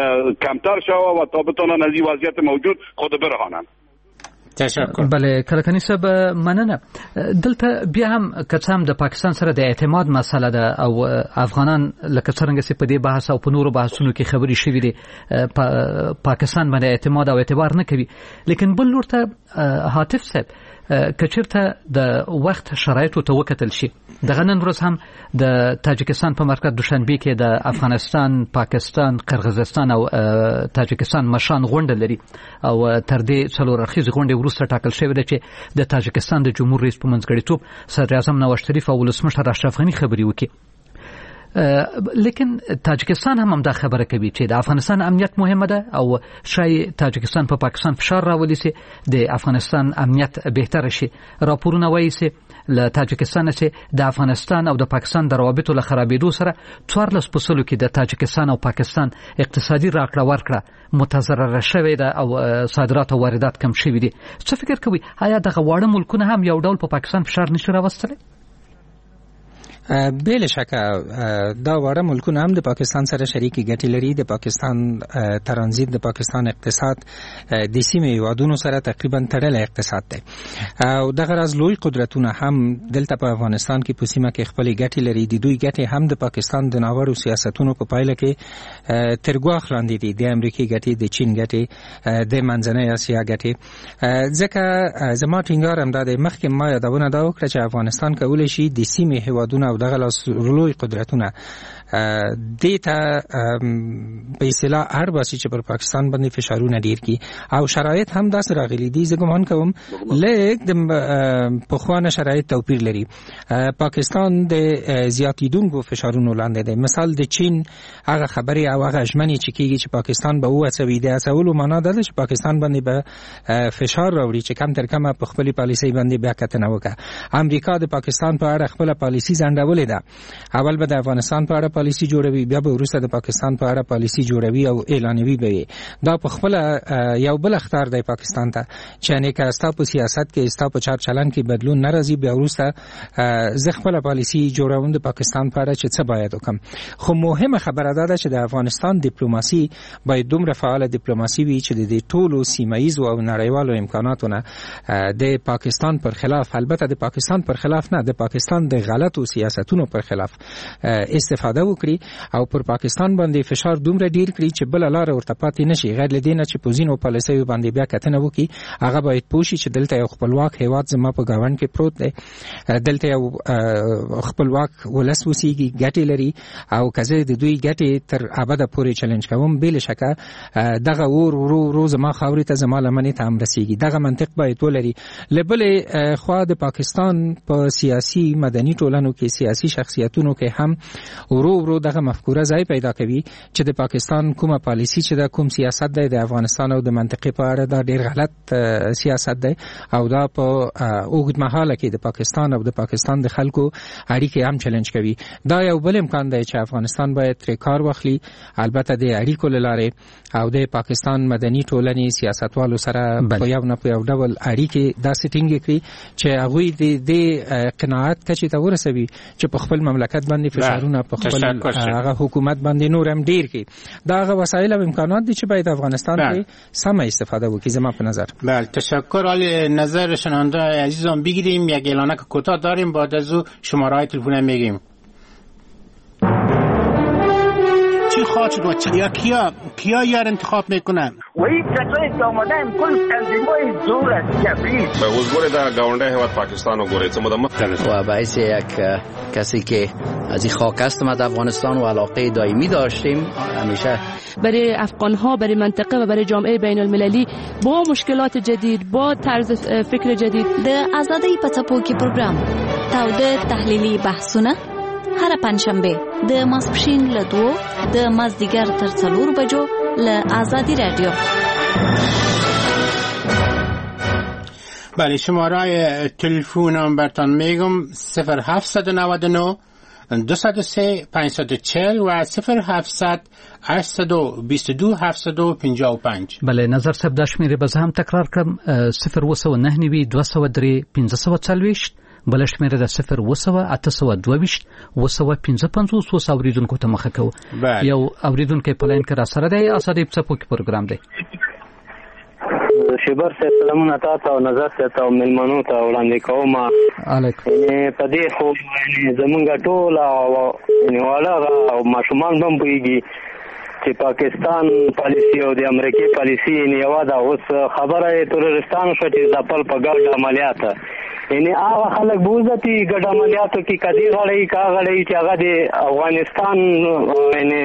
کمتر شود و تا بتونن از این وضعیت موجود خود برهانن. تشکر. بله کلکنی صاحب مننه. دلته بیا هم کڅام د پاکستان سره د اعتماد مسله ده او افغانان لکه څنګه چې په دې بحث او په نورو بحثونو کې خبري شوې دي پا پاکستان باندې اعتماد او اعتبار نه کوي، لیکن بل لور ته حاتف صاحب کچرته د وخت شرایطو ته وکتل شي دغه نن ورځ هم د تاجکستان په مرکز دوشنبه کې د افغانستان، پاکستان، قرغیزستان او تاجکستان مشان غونډه لري او تر دې څلور اړخیزه غونډه وروسته ټاکل شوې ده چې د تاجکستان د جمهور رئیس په منځګړیتوب صدر اعظم نواز شریف او ولسمشر اشرف غنی خبري وکړي. لیکن تاجکستان هم هم دا خبره کوي چې د افغانستان امنیت مهمه ده او شاید تاجکستان په پا پاکستان فشار راولي چې د افغانستان امنیت بهتر شي. راپورونه وایي چې له تاجکستان چې د افغانستان او د پاکستان د روابطو له خرابېدو سره څوارلس په سلو کې د تاجکستان او پاکستان اقتصادي راکړه ورکړه متضرره شوې ده او صادرات او واردات کم شوي دي. څه فکر کوي آیا دغه واړه ملکونه هم یو ډول په پا پاکستان فشار نشي راوستلی؟ بله شکه دا واره ملکونه هم د پاکستان سره شریکي ګټې لري. د پاکستان ترانزیت، د پاکستان اقتصاد د سیمې هیوادونو سره تقریبا تړلی اقتصاد دی او دغه راز لوی قدرتونه هم دلته په افغانستان کې په سیمه کې خپلې ګټې لري. د دوی ګټې هم د پاکستان د ناوړو سیاستونو په پایله کې تر ګواښ لاندې دي، د امریکې ګټې، د چین ګټې، د منځنۍ اسیا ګټې. ځکه زما ټینګار همدا دی، مخکې ما یادونه دا وکړه چې افغانستان کولی شي د سیمې هیوادونه او دغه لوی قدرتونه دیتا په اصطلاح هر باسي چې پر پاکستان باندې فشارونه ډیر کی او شرایط هم داس راغلي دي. زه ګمان کوم لیک د پخوانه شرایط توپیر لري. پاکستان د زیاتیدونکو فشارونو لاندې دی. مثال د چین هغه خبري او هغه ژمنې چې کیږي چې پاکستان به وڅوي د اصولو معنا ده چې پاکستان باندې به فشار راوړي چې کم تر کمه په خپل پالیسي باندې بیا کتنه وکړي. امریکا د پاکستان په اړه خپل پالیسي ځانډولې ده. اول به د افغانستان په اړه پالیسي جوړوي، بیا به وروسته د پاکستان په اړه پالیسي جوړوي او اعلانوي به دا په خپل یو بل اختیار دی پاکستان ته چې نه که ستا په سیاست کې ستا په چار چلن کې بدلون ناراضي بیا وروسته زه خپل پالیسي جوړوم د پاکستان په اړه چې څه باید وکم. خو مهمه خبره ده چې د افغانستان ډیپلوماسي باید دومره فعال ډیپلوماسي وي چې د ټولو سیمایي او نړیوالو امکاناتو نه د پاکستان پر خلاف، البته د پاکستان پر خلاف نه، د پاکستان د غلطو سیاستونو پر خلاف استفاده وکړي او پر پاکستان باندې فشار دومره ډیر کړي چې بل لار ورته پاتې نشي. غیر لدینه چې پوزینو پالیسي باندې بیا کتنه وکړي، هغه باید پوښي چې دلته یو خپلواک هیواد زما په گاوند کې پروت دی، دلته یو خپلواک ولس وسیږي، ګټې لري او کزه د دوی ګټې تر ابده پورې چیلنج کوم. بل شکه دغه ور ورو ورو زما خاورې ته زما لمنې ته هم رسیږي. دغه منطق باید ولري. لبل خو د پاکستان په سیاسي مدني ټولنو کې سیاسي شخصیتونو کې هم ورو ورو دغه مفکوره ځای پیدا کوي چې د پاکستان کومه پالیسی چې د کوم سیاست دی د افغانستان او د منطقې په اړه دا ډیر غلط سیاست دی او دا په اوږد مهاله کې د پاکستان او د پاکستان د خلکو اړیکې هم چیلنج کوي. دا یو بل امکان دی چې افغانستان باید ترې کار واخلي، البته د اړیکو له لارې او د پاکستان مدني ټولنې سیاستوالو سره په یو نه په یو ډول اړیکې داسې ټینګې کړي چې هغوی د دې قناعت کچې ته ورسوي چې په خپل مملکت باندې فشارونه په خپل هغه حکومت باندې نور هم ډیر کړي. دا هغه وسایل او امکانات دي چې باید افغانستان کې سمه استفاده وکړي زما په نظر. بله تشکر. حالی نظر شنونده عزیزان بگیریم، یک اعلانک کوتاه داریم، بعد از او شماره‌های تلفن میگیم. چی خواهد شد و چی یا کیا کیا یار انتخاب میکنن؟ و این کسایی که آمدن کل تنظیم‌های زور است کفری. به حضور در گاونده هیواد پاکستان و گوره چه مدام و باعث یک کسی که از این خاک است ما افغانستان و علاقه دائمی داشتیم همیشه برای افغان‌ها، برای منطقه و برای جامعه بین المللی با مشکلات جدید، با طرز فکر جدید د آزادۍ په څپو کې پروګرام تاوده تحلیلي بحثونه هر پنځشنبه د ماسپښین له دوه د مازدیګر تر څلور بجو له آزادی رادیو. بله شماره تلفنم براتون میگم صفر هفت نه نه دو صفر سه پنج چهار و صفر هفتصد هشت دو دو هفت پنج پنج. بله نظر صاحب دا شمیره باز هم تکرار کړم صفر و سو نه نوي دو سو درې پنځه سو څلوېښت، بل شمیره د صفر و سو اته سو دوهویشت و سو پنځه پنځوس و سو اوریدونکو ته مخه کوو. یو اوریدونکو په لاین کې را سره دی، آزادۍ په څپو کې پروګرام دی. شبر سے سلامونه تاسو او نظر ته او ملمنو ته وړاندې کوم. علیکم. په دې خو زمونږ ټول او نیواله او ماشومان هم پوهیږي چې پاکستان پالیسی او د امریکای پالیسی نیوا دا اوس خبره ترورستان شو چې د خپل په ګډ عملیات یعنی هغه خلک بوزتي ګډ عملیاتو کې کدي غړي کا غړي چې هغه د افغانستان یعنی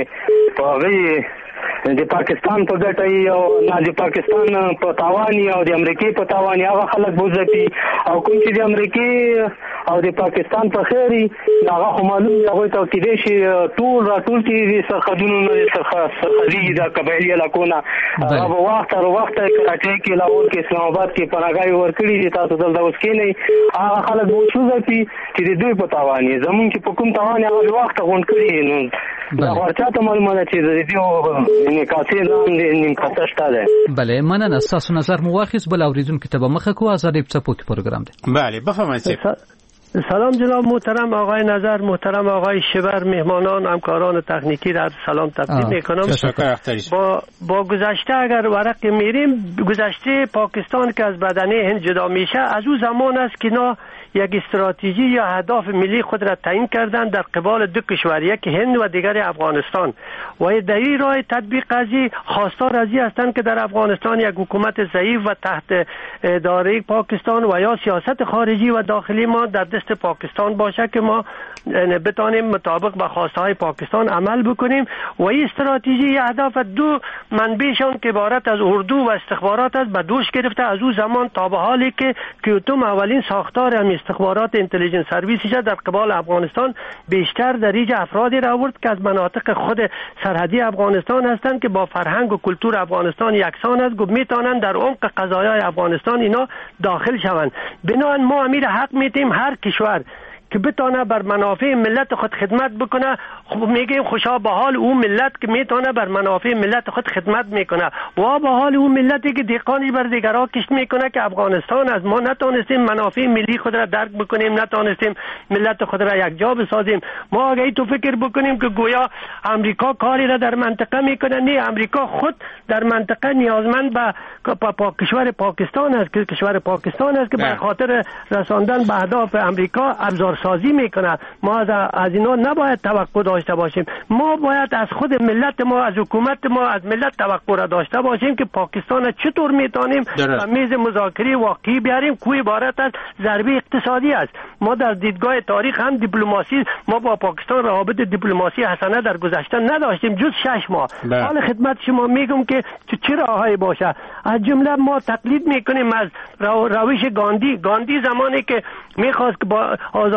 په د پاکستان په ګټه او نه د پاکستان په تاوان او د امریکای په تاوان هغه خلک بوزتي او کوم چې د امریکای او د پاکستان په خیري هغه معلوم دی هغه ته کې دي چې ټول راټول کې سرحدونو نه سرحدي د قبایلی علاقونه هغه وخت تر وخت کراچۍ کې لاهور کې اسلام آباد کې پناهګای ورکړي دي. تاسو دلته اوس کې نه هغه خلک بوزتي چې د دوی په تاوان زمون کې په کوم تاوان هغه وخت غونډ کړي نو دا ورچاته معلومه ده چې د دې نیکاسي لاندې نیمکاسه شته ده. بله مننه. تاسو نظر مو واخیست. بل اوریدونکو ته به مخه کو آزادۍ په څپو کې پروګرام دی. بله بفرمایید. سلام جناب محترم آقای نظر، محترم آقای شبر، مهمانان، همکاران تکنیکی را سلام تقدیم میکنم. با با گذشته اگر ورق میریم، گذشته پاکستان که از بدنه هند جدا میشه از اون زمان است که اینا یک استراتژی یا اهداف ملی خود را تعیین کردند در قبال دو کشور، یک هند و دیگر افغانستان، و در این راه تطبیق ازی خواستار ازی هستند که در افغانستان یک حکومت ضعیف و تحت اداره پاکستان و یا سیاست خارجی و داخلی ما در دست پاکستان باشه که ما بتانیم مطابق با خواسته های پاکستان عمل بکنیم. و این استراتژی اهداف دو منبعشان که عبارت از اردو و استخبارات است به دوش گرفته از اون زمان تا به حالی که کیوتوم اولین ساختار هم استخبارات اینتلیجنس سرویسش در قبال افغانستان بیشتر در ایج افرادی را آورد که از مناطق خود سرحدی افغانستان هستند که با فرهنگ و کلتور افغانستان یکسان است، گفت میتونن در عمق قضایای افغانستان اینا داخل شوند. بنابراین ما امیر حق میتیم هر کشور که بتونه بر منافع ملت خود خدمت بکنه، خب میگیم خوشا به حال اون ملت که میتونه بر منافع ملت خود خدمت میکنه و به حال اون ملتی که دیقانی بر دیگرها کشت میکنه که افغانستان از ما نتونستیم منافع ملی خود را درک بکنیم، نتونستیم ملت خود را یک جا بسازیم. ما اگه تو فکر بکنیم که گویا امریکا کاری را در منطقه میکنه، نه، امریکا خود در منطقه نیازمند به پا پا کشور پاکستان است که کشور پاکستان است که به خاطر رساندن به اهداف امریکا ابزار سازی میکنه. ما از, از اینا نباید توقع داشته باشیم. ما باید از خود ملت ما، از حکومت ما، از ملت توقع را داشته باشیم که پاکستان چطور میتونیم به میز مذاکره واقعی بیاریم که عبارت از ضربه اقتصادی است. ما در دیدگاه تاریخ هم دیپلماسی، ما با پاکستان روابط دیپلماسی حسنه در گذشته نداشتیم جز شش ماه. حال خدمت شما میگم که چه راههایی باشه. از جمله ما تقلید میکنیم از رو، روش گاندی. گاندی زمانی که میخواست با آزادی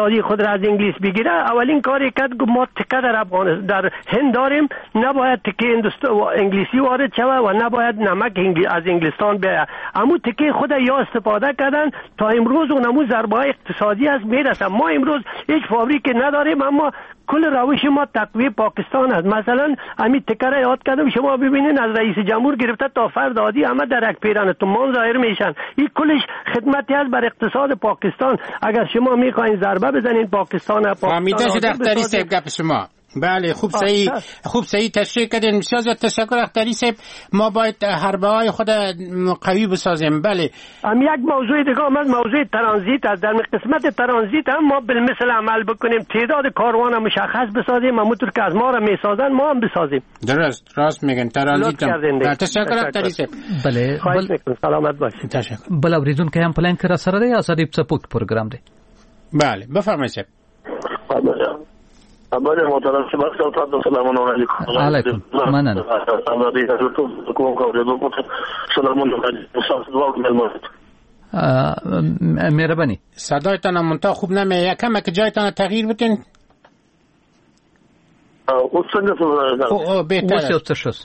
اقتصادی خود را از انگلیس بگیره، اولین کاری کرد که ما تکه در افغانستان در هند داریم، نباید تکه انگلیسی وارد شود و نباید نمک از انگلستان بیاید. اما تکه خود یا استفاده کردن تا امروز اون امو ضربه اقتصادی از میرسه. ما امروز هیچ فابریکی نداریم، اما کل روش ما تقویه پاکستان است. مثلا همین تکه را یاد کردم، شما ببینید از رئیس جمهور گرفته تا فرد عادی همه در یک پیران تومان ظاهر میشن. این کلش خدمتی است بر اقتصاد پاکستان. اگر شما میخواین ضربه بزنین پاکستان پاکستان فهمیده شد اختری صاحب گپ شما. بله خوب صحیح خوب صحیح تشریح کردین. بسیار زیاد تشکر اختری صاحب. ما باید حربه های خود قوی بسازیم. بله هم یک موضوع دیگه هم موضوع ترانزیت است. در قسمت ترانزیت هم ما بالمثل عمل بکنیم، تعداد کاروان مشخص بسازیم، همونطور که از ما را میسازن ما هم بسازیم. درست راست میگن ترانزیت هم. تشکر اختری صاحب. بله خواهش میکنم. سلامت باشید. تشکر. بل اوریدون که هم پلان کرا سره دی آزادی سپوک پروگرام دی. بله بفرمایید صاحب. بله محترم شما سلام سلام علیکم. علیکم. منن. مهربانی. صدایتان منتها خوب نمیاد. یکم که جایتان تغییر بدین. او څنګه او بهتره. اوس یو څه شوس.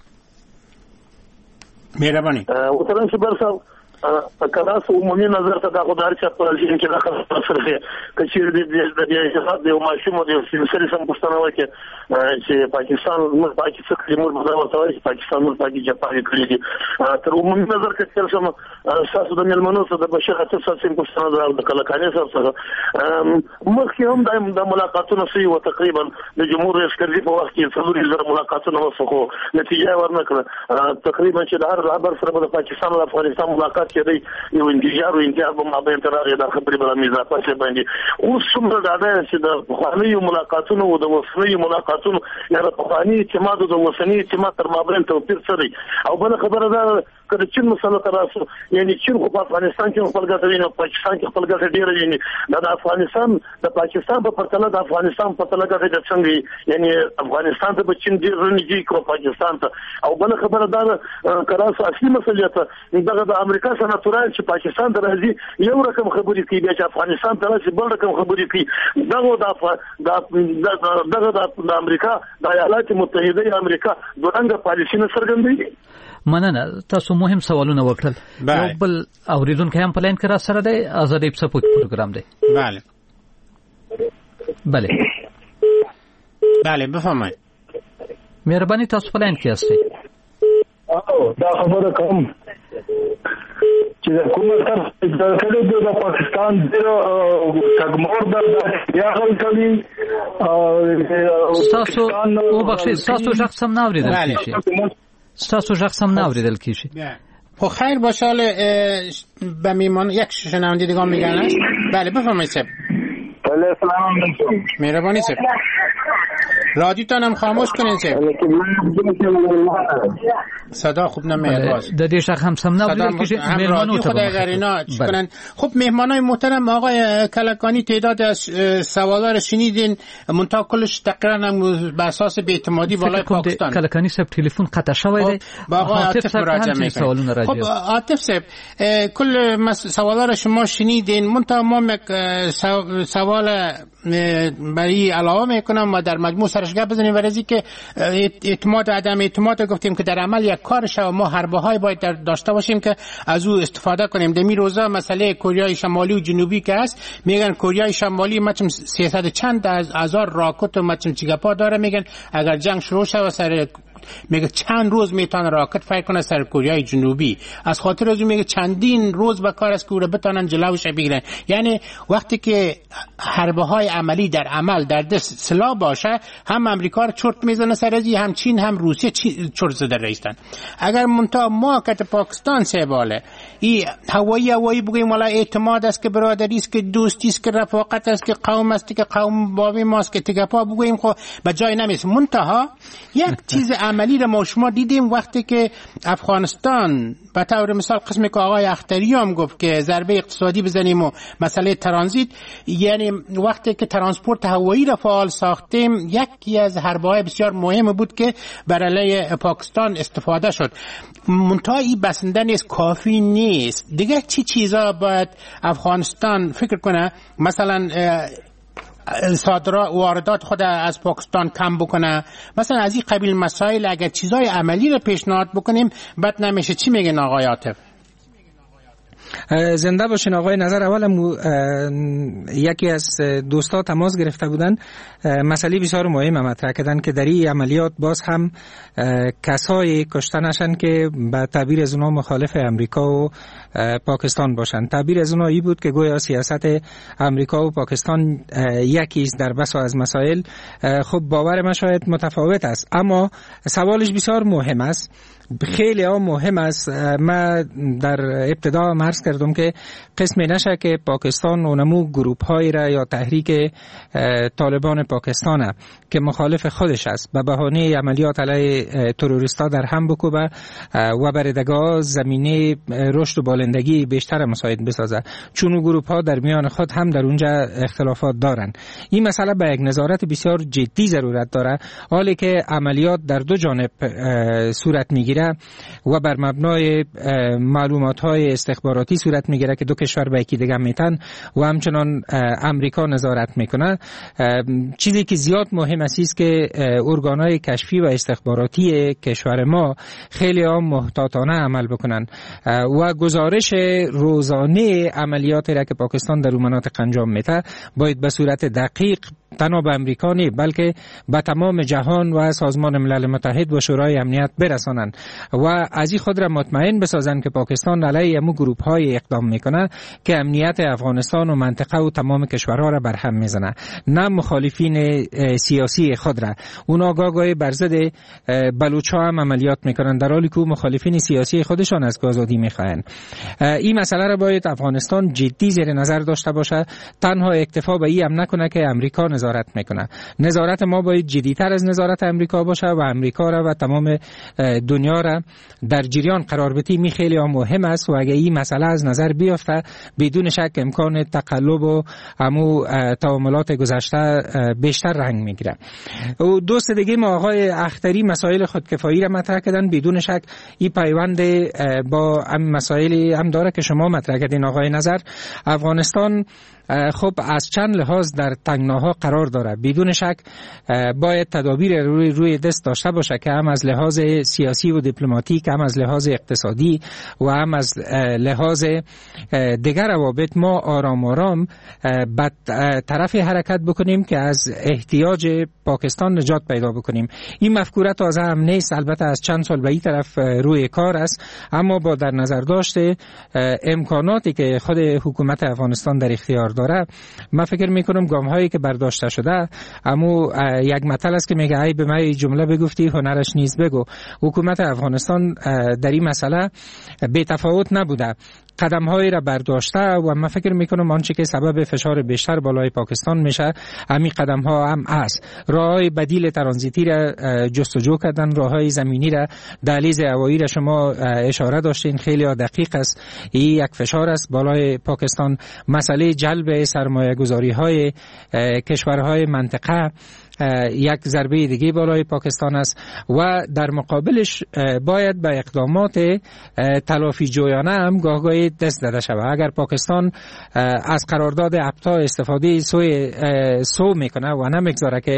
مهربانی. محترم شما کله سو عمومي نظر ته دا خدای چې په لږین کې راخه سره کچیر دې د دې حساب دی او ماشوم دی سری سم پښتنه وکي چې پاکستان موږ پاکستان کې موږ مدار وایي چې پاکستان موږ پاکي جپان کړی دي تر عمومي نظر کې تر سم تاسو د ملمنو سره د بشر اساس سم پښتنه د کلکانې سره مخکې هم د ملاقاتونو سي او تقریبا د جمهور رئیس کړي په وخت کې څلور زره ملاقاتونه وسخو نتیجه ورنکړه تقریبا چې د هر خبر سره د پاکستان او افغانستان ملاقات کېدی یو انتظار او انتظار په مابین تر هغه د خبرې بل میزه پاتې باندې اوس څومره دا ده چې د خواني ملاقاتونو او د وسنۍ ملاقاتونو یا د خواني اعتماد او د وسنۍ اعتماد تر مابین توپیر سره او بل خبره ده کله چې مسله تراسو یعنی چې په افغانستان کې خپل ګټه ویني پاکستان کې خپل ګټه ډیره ویني د افغانستان د پاکستان په پرتله د افغانستان په پرتله ګټه څنګه یعنی افغانستان ته بچین ډیر رنګي کو پاکستان ته او بل خبره ده کله اصلي مسله ته دغه د امریکا سناتوران چې پاکستان ته راځي یو رقم خبرې کوي چې افغانستان ته راځي بل رقم خبرې کوي دغه د دغه د امریکا د ایالات متحده امریکا دغه پالیسي نه څرګندوي. مننه تاسو مهم سوالونه وکړل. یو بل اوریدونکو هم پلان کرا سره دی آزادی سپوک پروگرام دی. بله بله بله بفرمایید. مهربانی تاسو پلان کې هستئ. او دا خبره کوم چې حکومت تر کله د پاکستان د څنګه د یا غل کوي تاسو او بخښي تاسو شخص هم ناوریدل کیږي. تاسو شخص هم ناوریدل کیږي. خب خیر باشه. به میمان یک شنونده دیگه میگن است. بله بفرمایید صاحب. بله سلام علیکم. مهربانی صاحب. رادیوتان هم خاموش کنین صاحب. صدا خوب نمیاد باز. د دې شخص هم سم ناوریدل کیږي. مهمانو ته اگر اینا چکنن. خب مهمانای محترم آقای کلکانی تعداد از سوالا رو شنیدین منتها کلش تقریبا به اساس بی‌اعتمادی بالای پاکستان. کلکانی صاحب تلفن قطع شده دی. با آقای عاطف مراجعه میکنه. خب عاطف صاحب کل سوالا رو شما شنیدین منتها ما سوال برای علاوه میکنم و در مجموع سرش گپ بزنیم ورزی که اعتماد عدم اعتماد گفتیم که در عمل یک کارش و ما حربه های باید داشته باشیم که از او استفاده کنیم. دمی روزا مسئله کره شمالی و جنوبی که هست میگن کره شمالی مچم سیصد چند از هزار راکت و مچم چیگپا داره میگن اگر جنگ شروع شد سر میگه چند روز میتونه راکت فایر کنه سر کره جنوبی. از خاطر از میگه چندین روز به کار است که او رو بتونن جلوش بگیرن. یعنی وقتی که حربه های عملی در عمل در دست سلاح باشه هم امریکا رو چرت میزنه سر ازی هم چین هم روسیه چرت زده رئیستن. اگر منتها ما که پاکستان سه باله ای هوایی هوایی بگیم والا اعتماد است که برادری است که دوستی است که رفاقت است که قوم است که قوم بابی ماست که تگپا بگیم خب به جای نمیرسه. منتها یک چیز عملی رو ما شما دیدیم وقتی که افغانستان به طور مثال قسمی که آقای اختری هم گفت که ضربه اقتصادی بزنیم و مسئله ترانزیت، یعنی وقتی که ترانسپورت هوایی را فعال ساختیم یکی از حربه‌های بسیار مهم بود که برای علیه پاکستان استفاده شد. منتها این بسنده نیست، کافی نیست. دیگه چی چیزا باید افغانستان فکر کنه؟ مثلا صادرات واردات خود از پاکستان کم بکنه. مثلا از این قبیل مسائل اگر چیزای عملی رو پیشنهاد بکنیم بد نمیشه. چی میگن آقای عاطف؟ زنده باشین آقای نظر. اولم یکی از دوستا تماس گرفته بودن، مسئله بسیار مهم مطرح کردن که در این عملیات باز هم کسای کشته نشن که به تعبیر از اونها مخالف امریکا و پاکستان باشن. تعبیر از اونها ای بود که گویا سیاست امریکا و پاکستان یکی است در بسا از مسائل. خب باور من شاید متفاوت است، اما سوالش بسیار مهم است، خیلی ها مهم است. من در ابتدا عرض کردم که قسم نشه که پاکستان اونمو گروپ های را یا تحریک طالبان پاکستان که مخالف خودش است به بهانه عملیات علیه تروریستا در هم بکوبه و بردگاه زمینه رشد و بالندگی بیشتر مساعد بسازه، چون گروپ ها در میان خود هم در اونجا اختلافات دارن. این مسئله به یک نظارت بسیار جدی ضرورت داره، حالی که عملیات در دو جانب صورت میگیره و بر مبنای معلومات های استخباراتی صورت میگیره که دو کشور به یکی دیگه میتن و همچنان امریکا نظارت میکنه. چیزی که زیاد مهم است که ارگانهای کشفی و استخباراتی کشور ما خیلی هم محتاطانه عمل بکنن و گزارش روزانه عملیاتی را که پاکستان در اون مناطق انجام میده باید به صورت دقیق تنها به امریکا نه بلکه به تمام جهان و سازمان ملل متحد و شورای امنیت برسانند و از این خود را مطمئن بسازند که پاکستان علیه امو گروپ های اقدام میکنه که امنیت افغانستان و منطقه و تمام کشورها را بر هم میزنه، نه مخالفین سیاسی خود را. اونا گاگای بر ضد بلوچ‌ها هم عملیات میکنن در حالی که مخالفین سیاسی خودشان از آزادی میخواهند. این مسئله را باید افغانستان جدی زیر نظر داشته باشه، تنها اکتفا به این هم نکنه که امریکا نظارت میکنه. نظارت ما باید جدی‌تر از نظارت امریکا باشه و امریکا را و تمام دنیا را در جریان قرار بدیم. می خیلی مهم است و اگه این مسئله از نظر بیفته بدون شک امکان تقلب و همو تعاملات گذشته بیشتر رنگ میگیره. و دوست دیگه ما آقای اختری مسائل خودکفایی را مطرح کردن. بدون شک این پیوند با هم مسائلی هم داره که شما مطرح کردین آقای نظر. افغانستان خب از چند لحاظ در تنگناها قرار داره. بدون شک باید تدابیر روی روی دست داشته باشه که هم از لحاظ سیاسی و دیپلماتیک، هم از لحاظ اقتصادی و هم از لحاظ دیگر روابط ما آرام آرام به طرف حرکت بکنیم که از احتیاج پاکستان نجات پیدا بکنیم. این مفکوره تازه هم نیست، البته از چند سال به این طرف روی کار است، اما با در نظر داشته امکاناتی که خود حکومت افغانستان در اختیار داره، من فکر میکنم گام هایی که برداشته شده، اما یک متل است که میگه ای به من جمله بگفتی هنرش نیز بگو. حکومت افغانستان در این مسئله بی تفاوت نبوده، قدم هایی را برداشته و من فکر میکنم آنچه که سبب فشار بیشتر بالای پاکستان میشه همین قدم ها هم است. راه های بدیل ترانزیتی را جستجو کردن، راه های زمینی را، دهلیز هوایی را شما اشاره داشتین، خیلی دقیق است. این یک فشار است بالای پاکستان. مسئله جلب سرمایه گذاری های کشورهای منطقه یک ضربه دیگه بالای پاکستان است و در مقابلش باید به اقدامات تلافی جویانه هم گاهگاهی دست داده شود. اگر پاکستان از قرارداد ابتا استفاده سوی سو میکنه و نمیگذاره که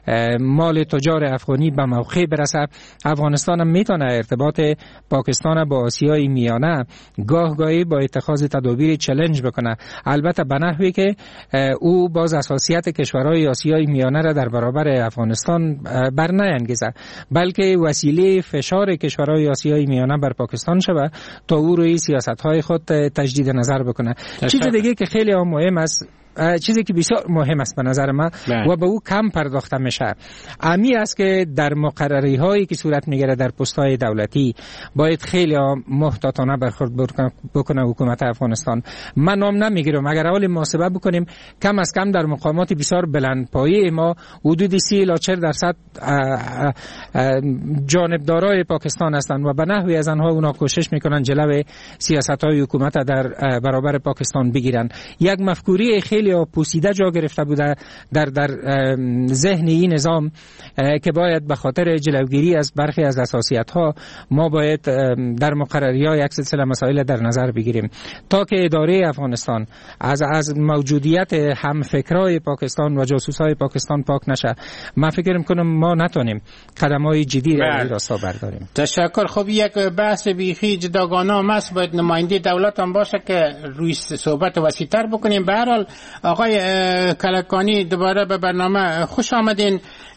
مال تجار افغانی به موقع برسه، افغانستان هم میتونه ارتباط پاکستان با آسیای میانه گاهگاهی با اتخاذ تدابیر چالش بکنه، البته به نحوی که او باز اساسیت کشورهای آسیای میانه را در برابر افغانستان بر نینگیزه، بلکه وسیله فشار کشورهای آسیای میانه بر پاکستان شود تا او روی سیاست‌های خود تجدید نظر بکنه. چیز دیگه که خیلی مهم است، چیزی که بسیار مهم است به نظر من و به او کم پرداخته میشه، امی است که در مقرری هایی که صورت میگیره در پست های دولتی باید خیلی محتاطانه برخورد بکنه حکومت افغانستان. من نام نمیگیرم، اگر اول محاسبه بکنیم کم از کم در مقامات بسیار بلندپایه ما حدود سی الی چهل درصد جانبدارای پاکستان هستند و به نحوی از آنها اونا کوشش میکنن جلوی سیاست های حکومت در برابر پاکستان بگیرن. یک مفکوری خیلی خیلی پوسیده جا گرفته بوده در در ذهن این نظام که باید به خاطر جلوگیری از برخی از حساسیت‌ها ما باید در مقرری‌ها یک سلسله مسائل در نظر بگیریم تا که اداره افغانستان از از موجودیت هم فکرای پاکستان و جاسوسای پاکستان پاک نشه. من فکر می‌کنم ما نتونیم قدم‌های جدی در این راستا برداریم. تشکر. خب یک بحث بیخی جداگانه هم است، باید نماینده دولت هم باشه که روی صحبت وسیع‌تر بکنیم. به هر حال آقای کلکانی دوباره به برنامه خوش آمدین.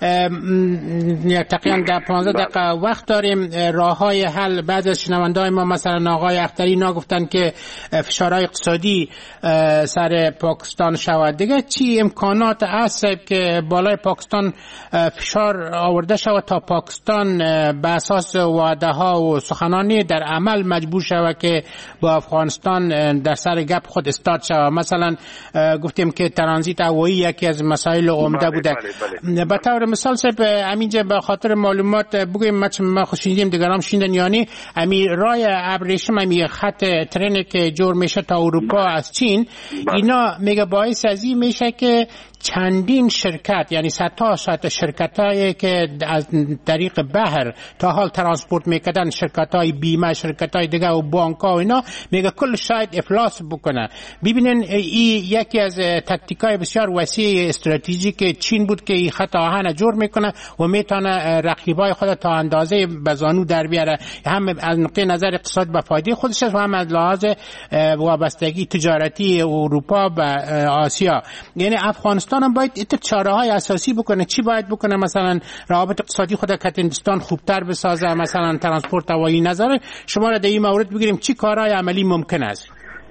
تقریبا در پانزده دقیقه وقت داریم. راه‌های حل بعد از شنونده‌های ما مثلا آقای اختری اینا گفتن که فشارهای اقتصادی سر پاکستان شود. دیگه چی امکانات هست که بالای پاکستان فشار آورده شود تا پاکستان به اساس وعده ها و سخنانی در عمل مجبور شود که با افغانستان در سر گپ خود استارت شود؟ مثلا گفتیم که ترانزیت هوایی یکی از مسائل عمده بوده. به طور مثال سب همینجا به خاطر معلومات بگویم ما خوشیدیم دیگران شیندن، یعنی امی رای ابریشم امی خط ترینی که جور میشه تا اروپا از چین، اینا میگه باعث از این میشه که چندین شرکت، یعنی صدها صد شرکت هایی که از طریق بحر تا حال ترانسپورت میکردن، شرکت های بیمه، شرکت های دیگه و بانک ها و اینا، میگه کل شاید افلاس بکنه. ببینین این یکی از تاکتیک های بسیار وسیع استراتژیک چین بود که این خط آهن جور میکنه و میتونه رقیبای خود تا اندازه بزانو در بیاره، هم از نقطه نظر اقتصاد به فایده خودش و هم از لحاظ وابستگی تجارتی اروپا به آسیا. یعنی افغانستان هم باید ایت چاره‌های اساسی بکنه. چی باید بکنه؟ مثلا روابط اقتصادی خود که هندوستان خوبتر بسازه، مثلا ترانسپورت هوایی. نظر شما را در این مورد بگیریم چی کارهای عملی ممکن است؟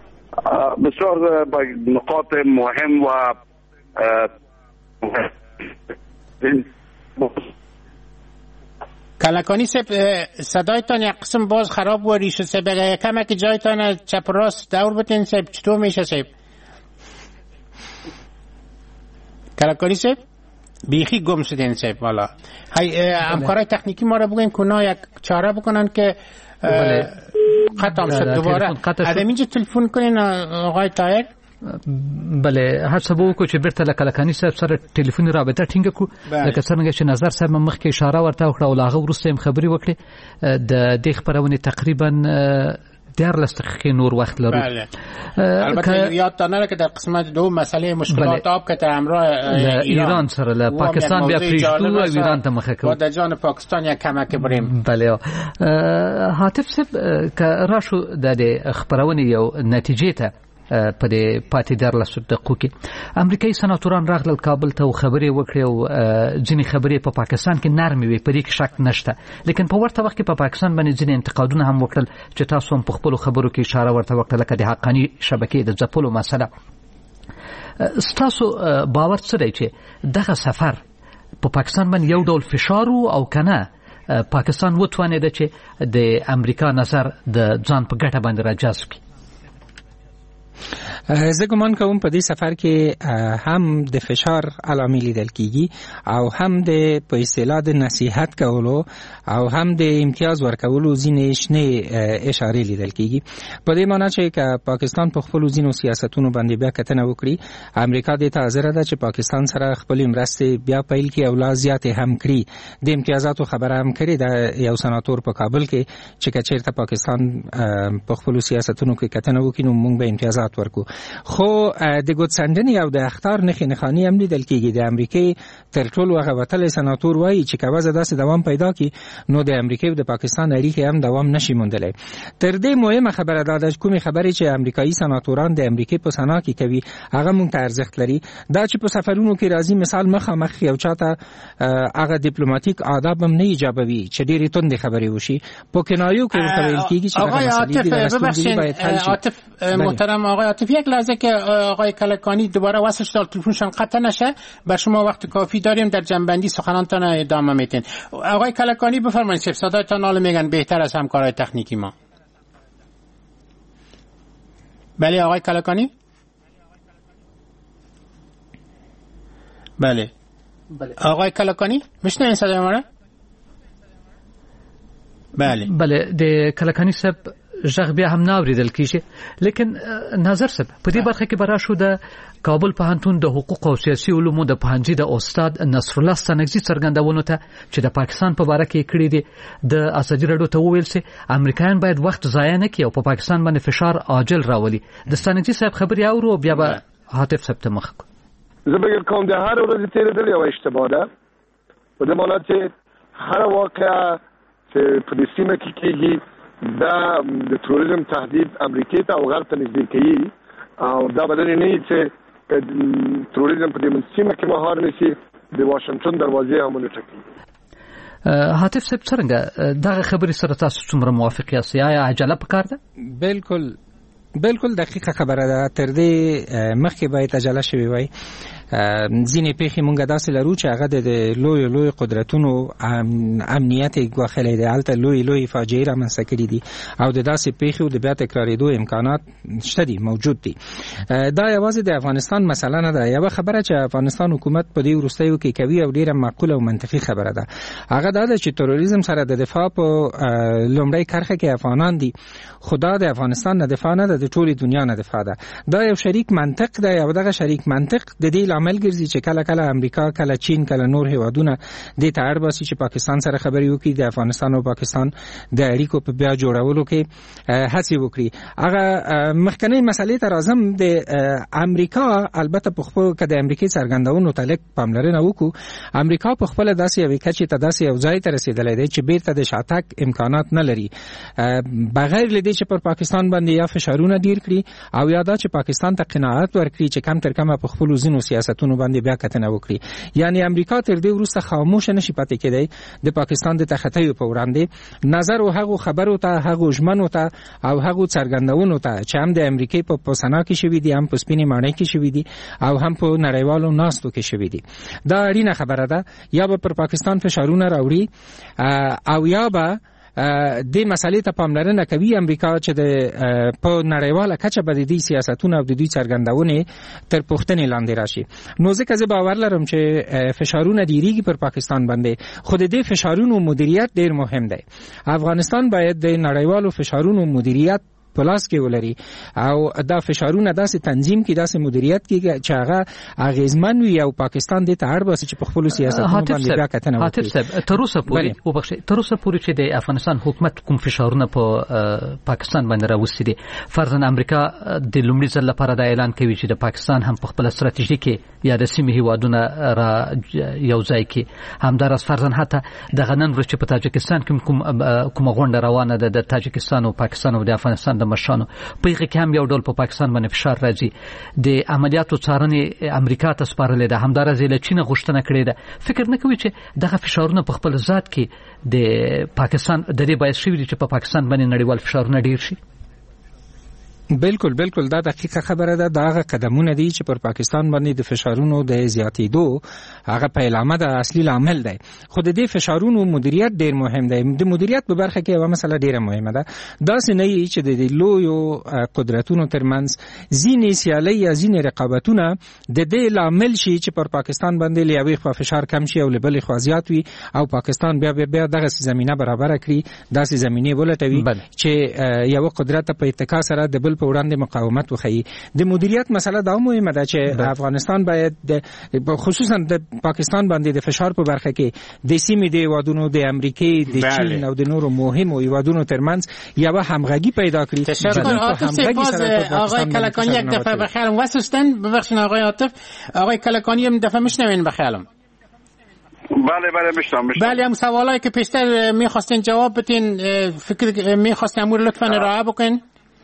بسیار نقاط مهم و کلکانی سب صدایتان یک قسم باز خراب و ریشه سب کمک جایتان چپ راست دور بتین سب چطور میشه سب؟ کلکانی سب بیخی گم شدین سب. والا های همکارای تکنیکی ما را بگوین که اونا یک چاره بکنن که ختم شد. دوباره ادم اینجا تلفن کنین آقای طاهر. بله هر څه وکړو چې بیرته لکه لکانی صاحب سره ټلیفوني رابطه ټینګه کړو، لکه څنګه چې نظر صاحب مخکې اشاره ورته وکړه او هغه وروسته هم خبرې وکړې. د دې خبرونې تقریبا دیارلس دقیقې نور وخت لرو. بله البته یادتان نره که در قسمت دو مسئله مشکلات آب که در همراه ایران سره له پاکستان بیا پریشتو و ایران ته مخه کوو و در جان پاکستان یک کمک بریم. بله حاتف صاحب که راشو د خبرونې یو نتیجې ته په دې پاتې دیارلسو دقیقو کې امریکایي سناتوران راغلل کابل ته او خبرې وکړې او ځینې خبرې په پاکستان کې نرمې وې، په دې کې شک نشته. لیکن په ورته وخت کې په پاکستان باندې ځینې انتقادونه هم وکړل چې تاسو هم په خپلو خبرو کې اشاره ورته وکړه، لکه د حقاني شبکې د ځپلو مسله. ستاسو باور څه دی چې دغه سفر په پاکستان باندې یو ډول فشار او کنه پاکستان وتوانېده چې د امریکا نظر د ځان په ګټه باندې راجذب کړي؟ زه ګمان کوم په دې سفر کې هم د فشار علامې لیدل کیږي او هم د په اصطلاح د نصیحت کولو او هم د امتیاز ورکولو ځینې شنې اشارې لیدل کیږي. په دې معنی چې که پاکستان په خپلو ځینو سیاستونو باندې بیا کتنه وکړي، امریکا دې ته حاضره ده چې پاکستان سره خپلې مرستې بیا پیل کړي او لا زیاتې هم کړي. د امتیازاتو خبره هم کړې ده یو سناتور په کابل کې چې که چېرته پاکستان په خپلو سیاستونو کې کتنه وکړي نو موږ به امتیازات ورکو. خو د ګوتڅنډنې او د اخطار نښې نښانې هم لیدل کېږي. د امریکې تر ټولو هغه وتلی سناتور وایي چې که وضع داسې دوام پیدا کړي نو د امریکې او د پاکستان اړیکې هم دوام نشي موندلی. تر دې مهمه خبره دا ده کومې خبرې چې امریکایي سناتوران د امریکې په سنا کې کوي هغه موږ ته ارزښت لري. دا چې په سفرونو کې راځي، مثال مخامخ یو چاته هغه ډیپلوماټیک آداب هم نه ایجابوي چې ډېرې تندې خبرې وشي. په کنایو کې ورته ویل کېږي چې آقای عاطف محترم آقای عاطف، یک لحظه که آقای کلکانی دوباره وصل شد تلفنشان قطع نشه، بر شما وقت کافی داریم در جنبندی سخنانتان ادامه میتین. آقای کلکانی بفرمایید، شف صدایتان حالا میگن بهتر از همکارای تکنیکی ما. بله آقای کلکانی؟ بله آقای کلکانی میشنوین صدای ما را؟ بله بله د کلکانی صاحب ژغ بیا هم ناوریدل کیږي. لیکن نظر صاحب په دې برخه کې برا شو د کابل پوهنتون د حقوق او سیاسي علومو د پوهنځي د استاد نصر الله ستانکزي څرګندونه ته چې د پاکستان په اړه کې کړی دي د ازادي راډیو ته وویل چې امریکایان باید وخت ضایع نه کړي او په پاکستان باندې فشار عاجل راولي. د ستانکزي صاحب خبري اورو بیا به حاتف صاحب ته مخ زه به کوم د هر ورځ تیرېدل یو اشتباه ده په دې معنی چې هر واقعه چې په دې سیمه کې کېږي دا د تروریزم تهدید امریکای ته او غرب ته نږدې کوي او دا بدل نه چې تروریزم په دې سیمه کې مهار نشي د واشنگټن دروازې هم نه ټکي. حاتف صاحب څنګه دا خبرې سره تاسو څومره موافق یاست؟ یا عجله پکار ده؟ بالکل بالکل دقیقه خبره ده. تر دې مخکې باید عجله شوی وای. ځینې پیښې مونږ داسې لرو چې هغه د لوی لوی قدرتونو امنیت ګواښلی دی، هلته لوی لوی فاجعې رامنځته کړي دي او د داسې پیښو د بیا تکرارېدو امکانات شته دي، موجود دي. دا یوازې د افغانستان مسله نه ده. یوه خبره چې افغانستان حکومت په دې وروستیو کې کوي او ډېره معقوله او منطقي خبره ده، هغه دا ده چې تروریزم سره د دفاع په لومړۍ کرښه کې افغانان دي، خو دا د افغانستان نه دفاع نه ده، د ټولې دنیا نه دفاع ده. دا یو شریک منطق دی او دغه شریک منطق د دې عمل ګرځي چې کله کله امریکا، کله چین، کله نور هیوادونه د تاړ باسي چې پاکستان سره خبرې وکړي، د افغانستان او پاکستان د اړیکو په بیا جوړولو کې هڅې وکړي. هغه مخکنی مسلې ته راځم. د امریکا البته په خپل کې د امریکای څرګندونو تعلق پاملرنه وکړو. امریکا په خپل داسې یو کچې ته داسې یو ځای ته رسیدلې دی چې بیرته د شاتګ امکانات نه لري، بغیر له دې چې پر پاکستان باندې یا فشارونه ډیر کړي او یا دا چې پاکستان ته قناعت ورکړي چې کم تر کمه په خپل ځینو سیاستونو باندې بیا کتنه وکړي. یعنی امریکا تر دې وروسته خاموش نشي پاتې کېدی د پاکستان د تخطیو په وړاندې. نظر او هغه خبرو ته، هغه ژمنو ته او هغه څرګندونو ته چې هم د امریکای په پوسنا کې شوې دي، هم په سپینې ماڼۍ کې شوې دي او هم په نړیوالو ناستو کې شوې دي. دا اړینه خبره ده. یا به پر پاکستان فشارونه راوړي او یا به د مسالې ته پاملرنه کوي امریکا چې د په نړیواله کچه به د دې سیاستونه او د دوی څرګندونې تر پوښتنې لاندې راشي. نو ځکه زه باور لرم چې فشارونه ډیریږي پر پاکستان باندې، خو د دې فشارونو مدیریت ډیر مهم دی. افغانستان باید د نړیوالو فشارونو مدیریت پلاس کې ولري او دا فشارونه داسې تنظیم کې، داسې مدیریت کې چې هغه اغیزمن وي او پاکستان دې ته اړ باسي چې په خپل سیاستونو باندې بیا کتنه وکړي. حاتف صاحب تر اوسه پورې وبخښئ تر اوسه پورې چې د افغانستان حکومت کوم فشارونه په پاکستان باندې راوستي دي، فرضاً امریکا د لومړي ځل لپاره دا اعلان کوي چې د پاکستان هم په خپل ستراتیژي کې یا د سیمې هیوادونه را یو ځای کې همدارس فرضاً حتی د غنن ورچ په تاجکستان کې کوم کوم غونډه روانه ده د تاجکستان او پاکستان او د افغانستان د مشرانو په هغه کې هم یو ډول په پاکستان باندې فشار راځي. د عملیاتو څارنې امریکا ته سپارلې ده، همدارس له چین غوښتنه کړې ده. فکر نه کوي چې دغه فشارونه په خپل ذات کې د پاکستان د دې باعث شوي دي چې په پاکستان باندې نړیوال فشارونه ډیر شي؟ بالکل بالکل دا دقیقه خبره ده. دا هغه قدمونه دي چې پر پاکستان باندې د فشارونو د زیاتېدو هغه پیلامه ده، اصلي لامل دی. خو د دې فشارونو مدیریت ډیر مهم دی. د مدیریت په برخه کې یوه مسله ډیره مهمه ده. داسې نه وي چې د لویو قدرتونو ترمنځ ځینې سیالۍ یا ځینې رقابتونه د دې لامل شي چې پر پاکستان باندې له یوې خوا فشار کم شي او له بلې خوا زیات وي او پاکستان بیا بیا دغه زمینه برابره کړي، داسې زمینې ولټوي چې یو قدرت په اتکا سره د بل په وړاندې مقاومت وښیي. د مدیریت مسله دا مهمه ده چې افغانستان باید خصوصا د پاکستان باندې د فشار په برخه کې د سیمې د هیوادونو د امریکای، د چین او د نورو مهمو هیوادونو ترمنځ یوه همغږي پیدا کړي. تشکر عاطف. آقای کلکانی یک دفعه بخیرم واسوستن. ببخشید آقای عاطف، آقای کلکانی هم دفعه میشنوین بخیرم. بله بله میشنم. بله هم سوالایی که پیشتر میخواستین جواب بدین فکر میخواستین امور لطفا ارائه بکنین.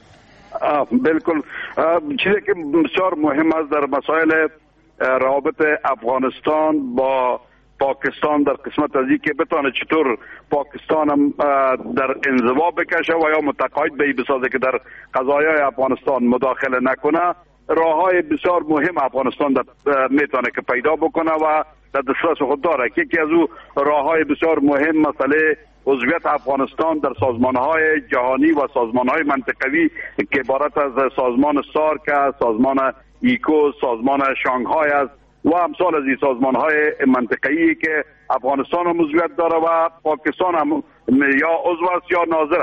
بالکل چیزی که بسیار مهم است در مسائل روابط افغانستان با پاکستان در قسمت از اینکه بتونه چطور پاکستان هم در انزوا بکشه و یا متقاعد به بسازه که در قضایای افغانستان مداخله نکنه، راههای بسیار مهم افغانستان میتونه که پیدا بکنه و در دسترس خود داره. یکی از او راههای بسیار مهم مسئله عضویت افغانستان در سازمانهای جهانی و سازمانهای منطقوی که عبارت از سازمان سارک، سازمان ایکو، سازمان شانگهای است و امثال از این سازمانهای منطقه‌ای که افغانستان هم عضویت داره و پاکستان هم یا عضو است یا ناظر است.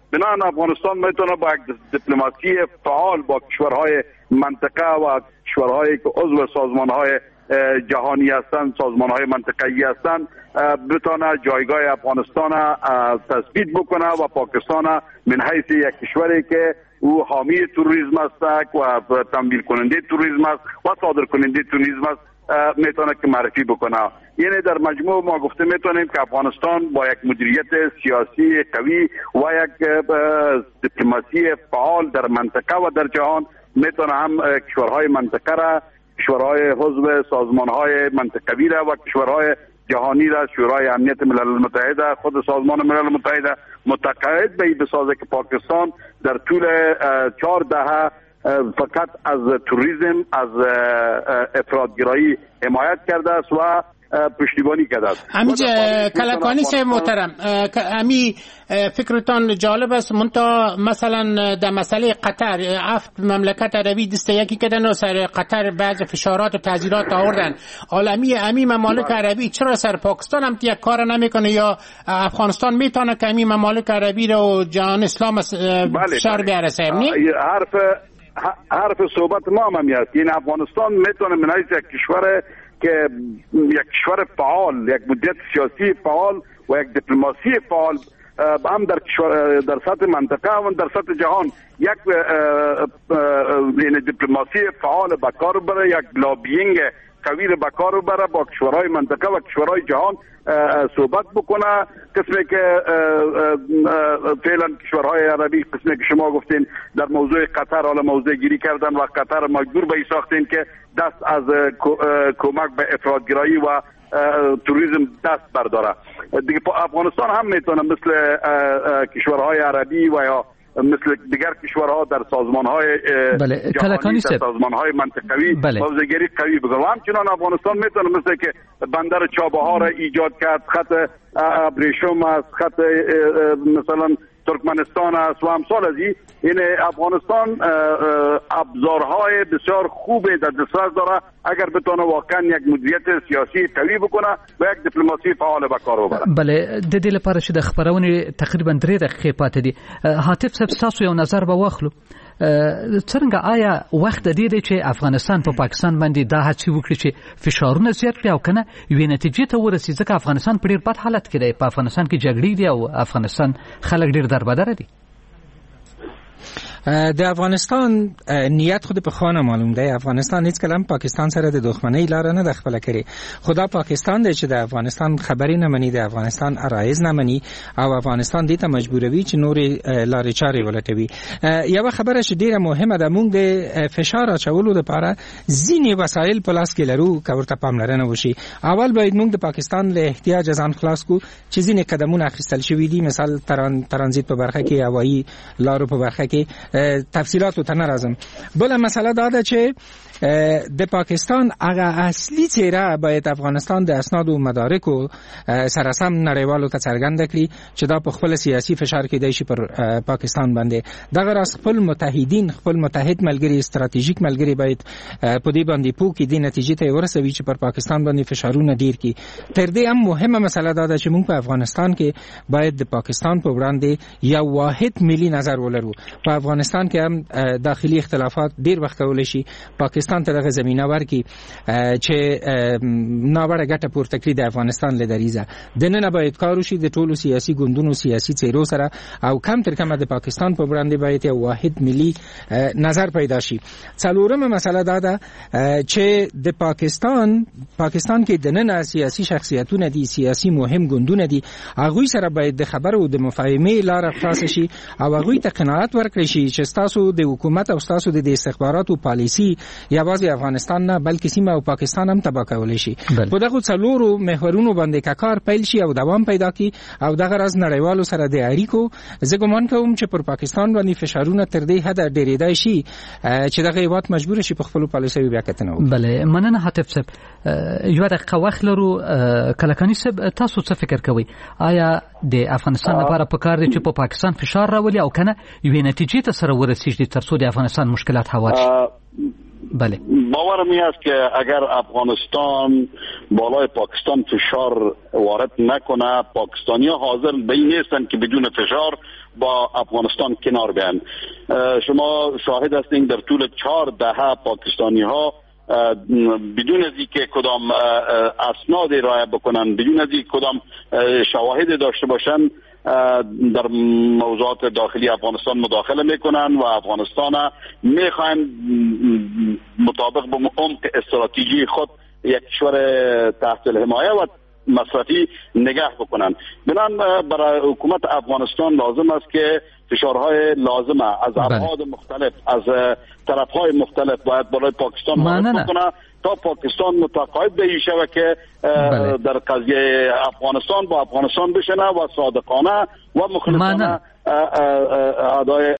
بنابراین افغانستان میتونه با یک دیپلماسی فعال با کشورهای منطقه و کشورهایی که عضو سازمانهای جهانی هستند، سازمانهای منطقه‌ای هستند، بتونه جایگاه افغانستان تثبیت بکنه و پاکستان من حیث یک کشوری که او حامی تروریسم است و تمویل کننده تروریسم است و صادر کننده تروریسم است میتونه که معرفی بکنه. یعنی در مجموع ما گفته میتونیم که افغانستان با یک مدیریت سیاسی قوی و یک دیپلماسی فعال در منطقه و در جهان میتونه هم کشورهای منطقه را، کشورهای حزب سازمانهای منطقوی را و کشورهای جهانی را، شورای امنیت ملل متحد، خود سازمان ملل متحد متقاعد به بسازه که پاکستان در طول چهار دهه فقط از توریسم، از افراطگرایی حمایت کرده است و پشتیبانی کرده است. امی کلکانی سے محترم، امی فکرتان جالب است. منتها مثلا در مسئله قطر، افت مملکت عربی دسته یکی کردن و سر قطر بعض فشارات و تعزیرات آوردن. عالمی امی ممالک عربی چرا سر پاکستان هم یک کار نمیکنه؟ یا افغانستان میتونه که امی ممالک عربی رو جهان اسلام فشار بیارسه؟ حرف حرف صحبت ما هم میاد. این افغانستان میتونه من حیث یک کشور که یک کشور فعال، یک مدیریت سیاسی فعال و یک دیپلماسی فعال هم در در سطح منطقه و در سطح جهان یک یعنی دیپلماسی فعال به کار بره، یک لابینگ قوی به کار بره با کشورهای منطقه و کشورهای جهان صحبت بکنه. قسمی که فعلا کشورهای عربی، قسمی که شما گفتین در موضوع قطر حالا موضع گیری کردن و قطر مجبور به ساختین که دست از کمک به افراطگرایی و توریسم دست برداره. دیگه افغانستان هم میتونه مثل کشورهای عربی و یا مثل دیگر کشورها در سازمانهای بله. جهانی، در سازمانهای منطقوی موضع‌گیری قوی بکنه. و همچنان افغانستان میتونه مثل که بندر چابهار را ایجاد کرد، خط ابریشم است، خط مثلا ترکمنستان است و امثال از این. این افغانستان ابزارهای بسیار خوبه در دسترس داره اگر بتونه واقعا یک مدیریت سیاسی قوی بکنه و یک دیپلماسی فعال به کار ببره. بله، د دې لپاره چې د خبرونې تقریبا درې دقیقې پاتې دي، حاتف صاحب تاسو یو نظر به واخلو. څنګه آیا وخت د دې دی چې افغانستان په پا پاکستان باندې دا هڅې وکړي چې فشارونه زیات کړي او کنه یوې نتیجې ته ورسي؟ ځکه افغانستان په ډېر بد حالت کې دی، په افغانستان کې جګړې دي او افغانستان خلک ډېر دربدره دي. د افغانستان نیت خود په خانه معلوم دی. افغانستان هیڅ کلم پاکستان سره د دښمنۍ لار نه د خپل کړي. خدا پاکستان دی چې د افغانستان خبرې نه مني، د افغانستان عرایض نه مني او افغانستان دې ته مجبوروي چې نورې لارې چارې ولټوي. یو خبره چې ډیره مهمه ده، موږ د فشار اچولو لپاره ځینې وسایل په لاس کې لرو که ورته پاملرنه وشي. اول باید موږ د پاکستان له احتیاج ځان خلاص کو چې ځینې قدمونه اخیستل شوي دي، مثال ترانزیت په برخه کې، هوایي لارو په برخه کې. تفصیلات ته نرازم. بل مسئله دا ده چې د پاکستان هغه اصلي څیره باید افغانستان د اسناد او مدارکو سره سم نړیوالو ته څرګنده کړي چې دا په خپل سیاسي فشار کې دی شي پر پاکستان باندې. دغه راز خپل متحدین، خپل متحد ملګری، استراتیژیک ملګری باید په دې باندې پوه کړي، د نتیجې ته ورسوي چې پر پاکستان باندې فشارونه ډیر کړي. تر دې هم مهمه مسله دا ده چې موږ په افغانستان کې باید د پاکستان په وړاندې یو واحد ملي نظر ولرو. په افغانستان کې هم داخلي اختلافات ډیر وخت کولای شي پاکستان ته دغه زمينه ورکړي چې ناوړه ګټه پورته کړي د افغانستان له دریزه. د نن باید کار وشي د ټولو سیاسي ګوندونو، سیاسي څیرو سره، او کم تر کمه د پاکستان په وړاندې باید یو واحد ملي نظر پیدا شي. څلورمه مسله دا ده چې د پاکستان پاکستان کې د نن سیاسي شخصیتونه دي، سیاسي مهم ګوندونه دي، هغه سره باید د خبرو او د مفاهمې لار خلاص شي او هغه ته قناعت ورکړي شي چې تاسو د حکومت او تاسو د استخباراتو پالیسی یوازې افغانستان نه بلکې سیمه او پاکستان هم تباه کولی شي. په دغه څلورو محورونو باندې کار پیل شي او دوام پیدا کړي او دغه راز نړیوالو سره د اړیکو زه ګمان کوم چې پر پاکستان باندې فشارونه تر دې حده ډېرېدای شي چې دغه هیواد مجبور شي په خپل پالیسۍ بیا کتنه وکړي. بله، مننه حاتف صاحب. یو دقیقه وخت لرو. کلکانی صاحب، تاسو څه فکر کوئ؟ آیا د افغانستان لپاره پکار دی چې په پاکستان فشار راولي او کنه یوې نتیجې ته سره ورسیږي ترڅو د افغانستان مشکلات هوار شي؟ بله، باورم این است که اگر افغانستان بالای پاکستان فشار وارد نکنه، پاکستانی ها حاضر به این نیستن که بدون فشار با افغانستان کنار بیان. شما شاهد هستین در طول چهار دهه پاکستانی ها بدون از اینکه کدام اسناد ارائه بکنن، بدون از اینکه کدام شواهد داشته باشن، در موضوعات داخلی افغانستان مداخله میکنن و افغانستان میخواین مطابق با عمق استراتژی خود یک کشور تحت الحمایه و مصرفی نگه بکنن. بنان برای حکومت افغانستان لازم است که فشارهای لازمه از ابعاد مختلف، از طرفهای مختلف باید برای پاکستان وارد بکنه تا پاکستان متقاعد به شود که در قضیه افغانستان با افغانستان بشنه و صادقانه و مخلصانه ادای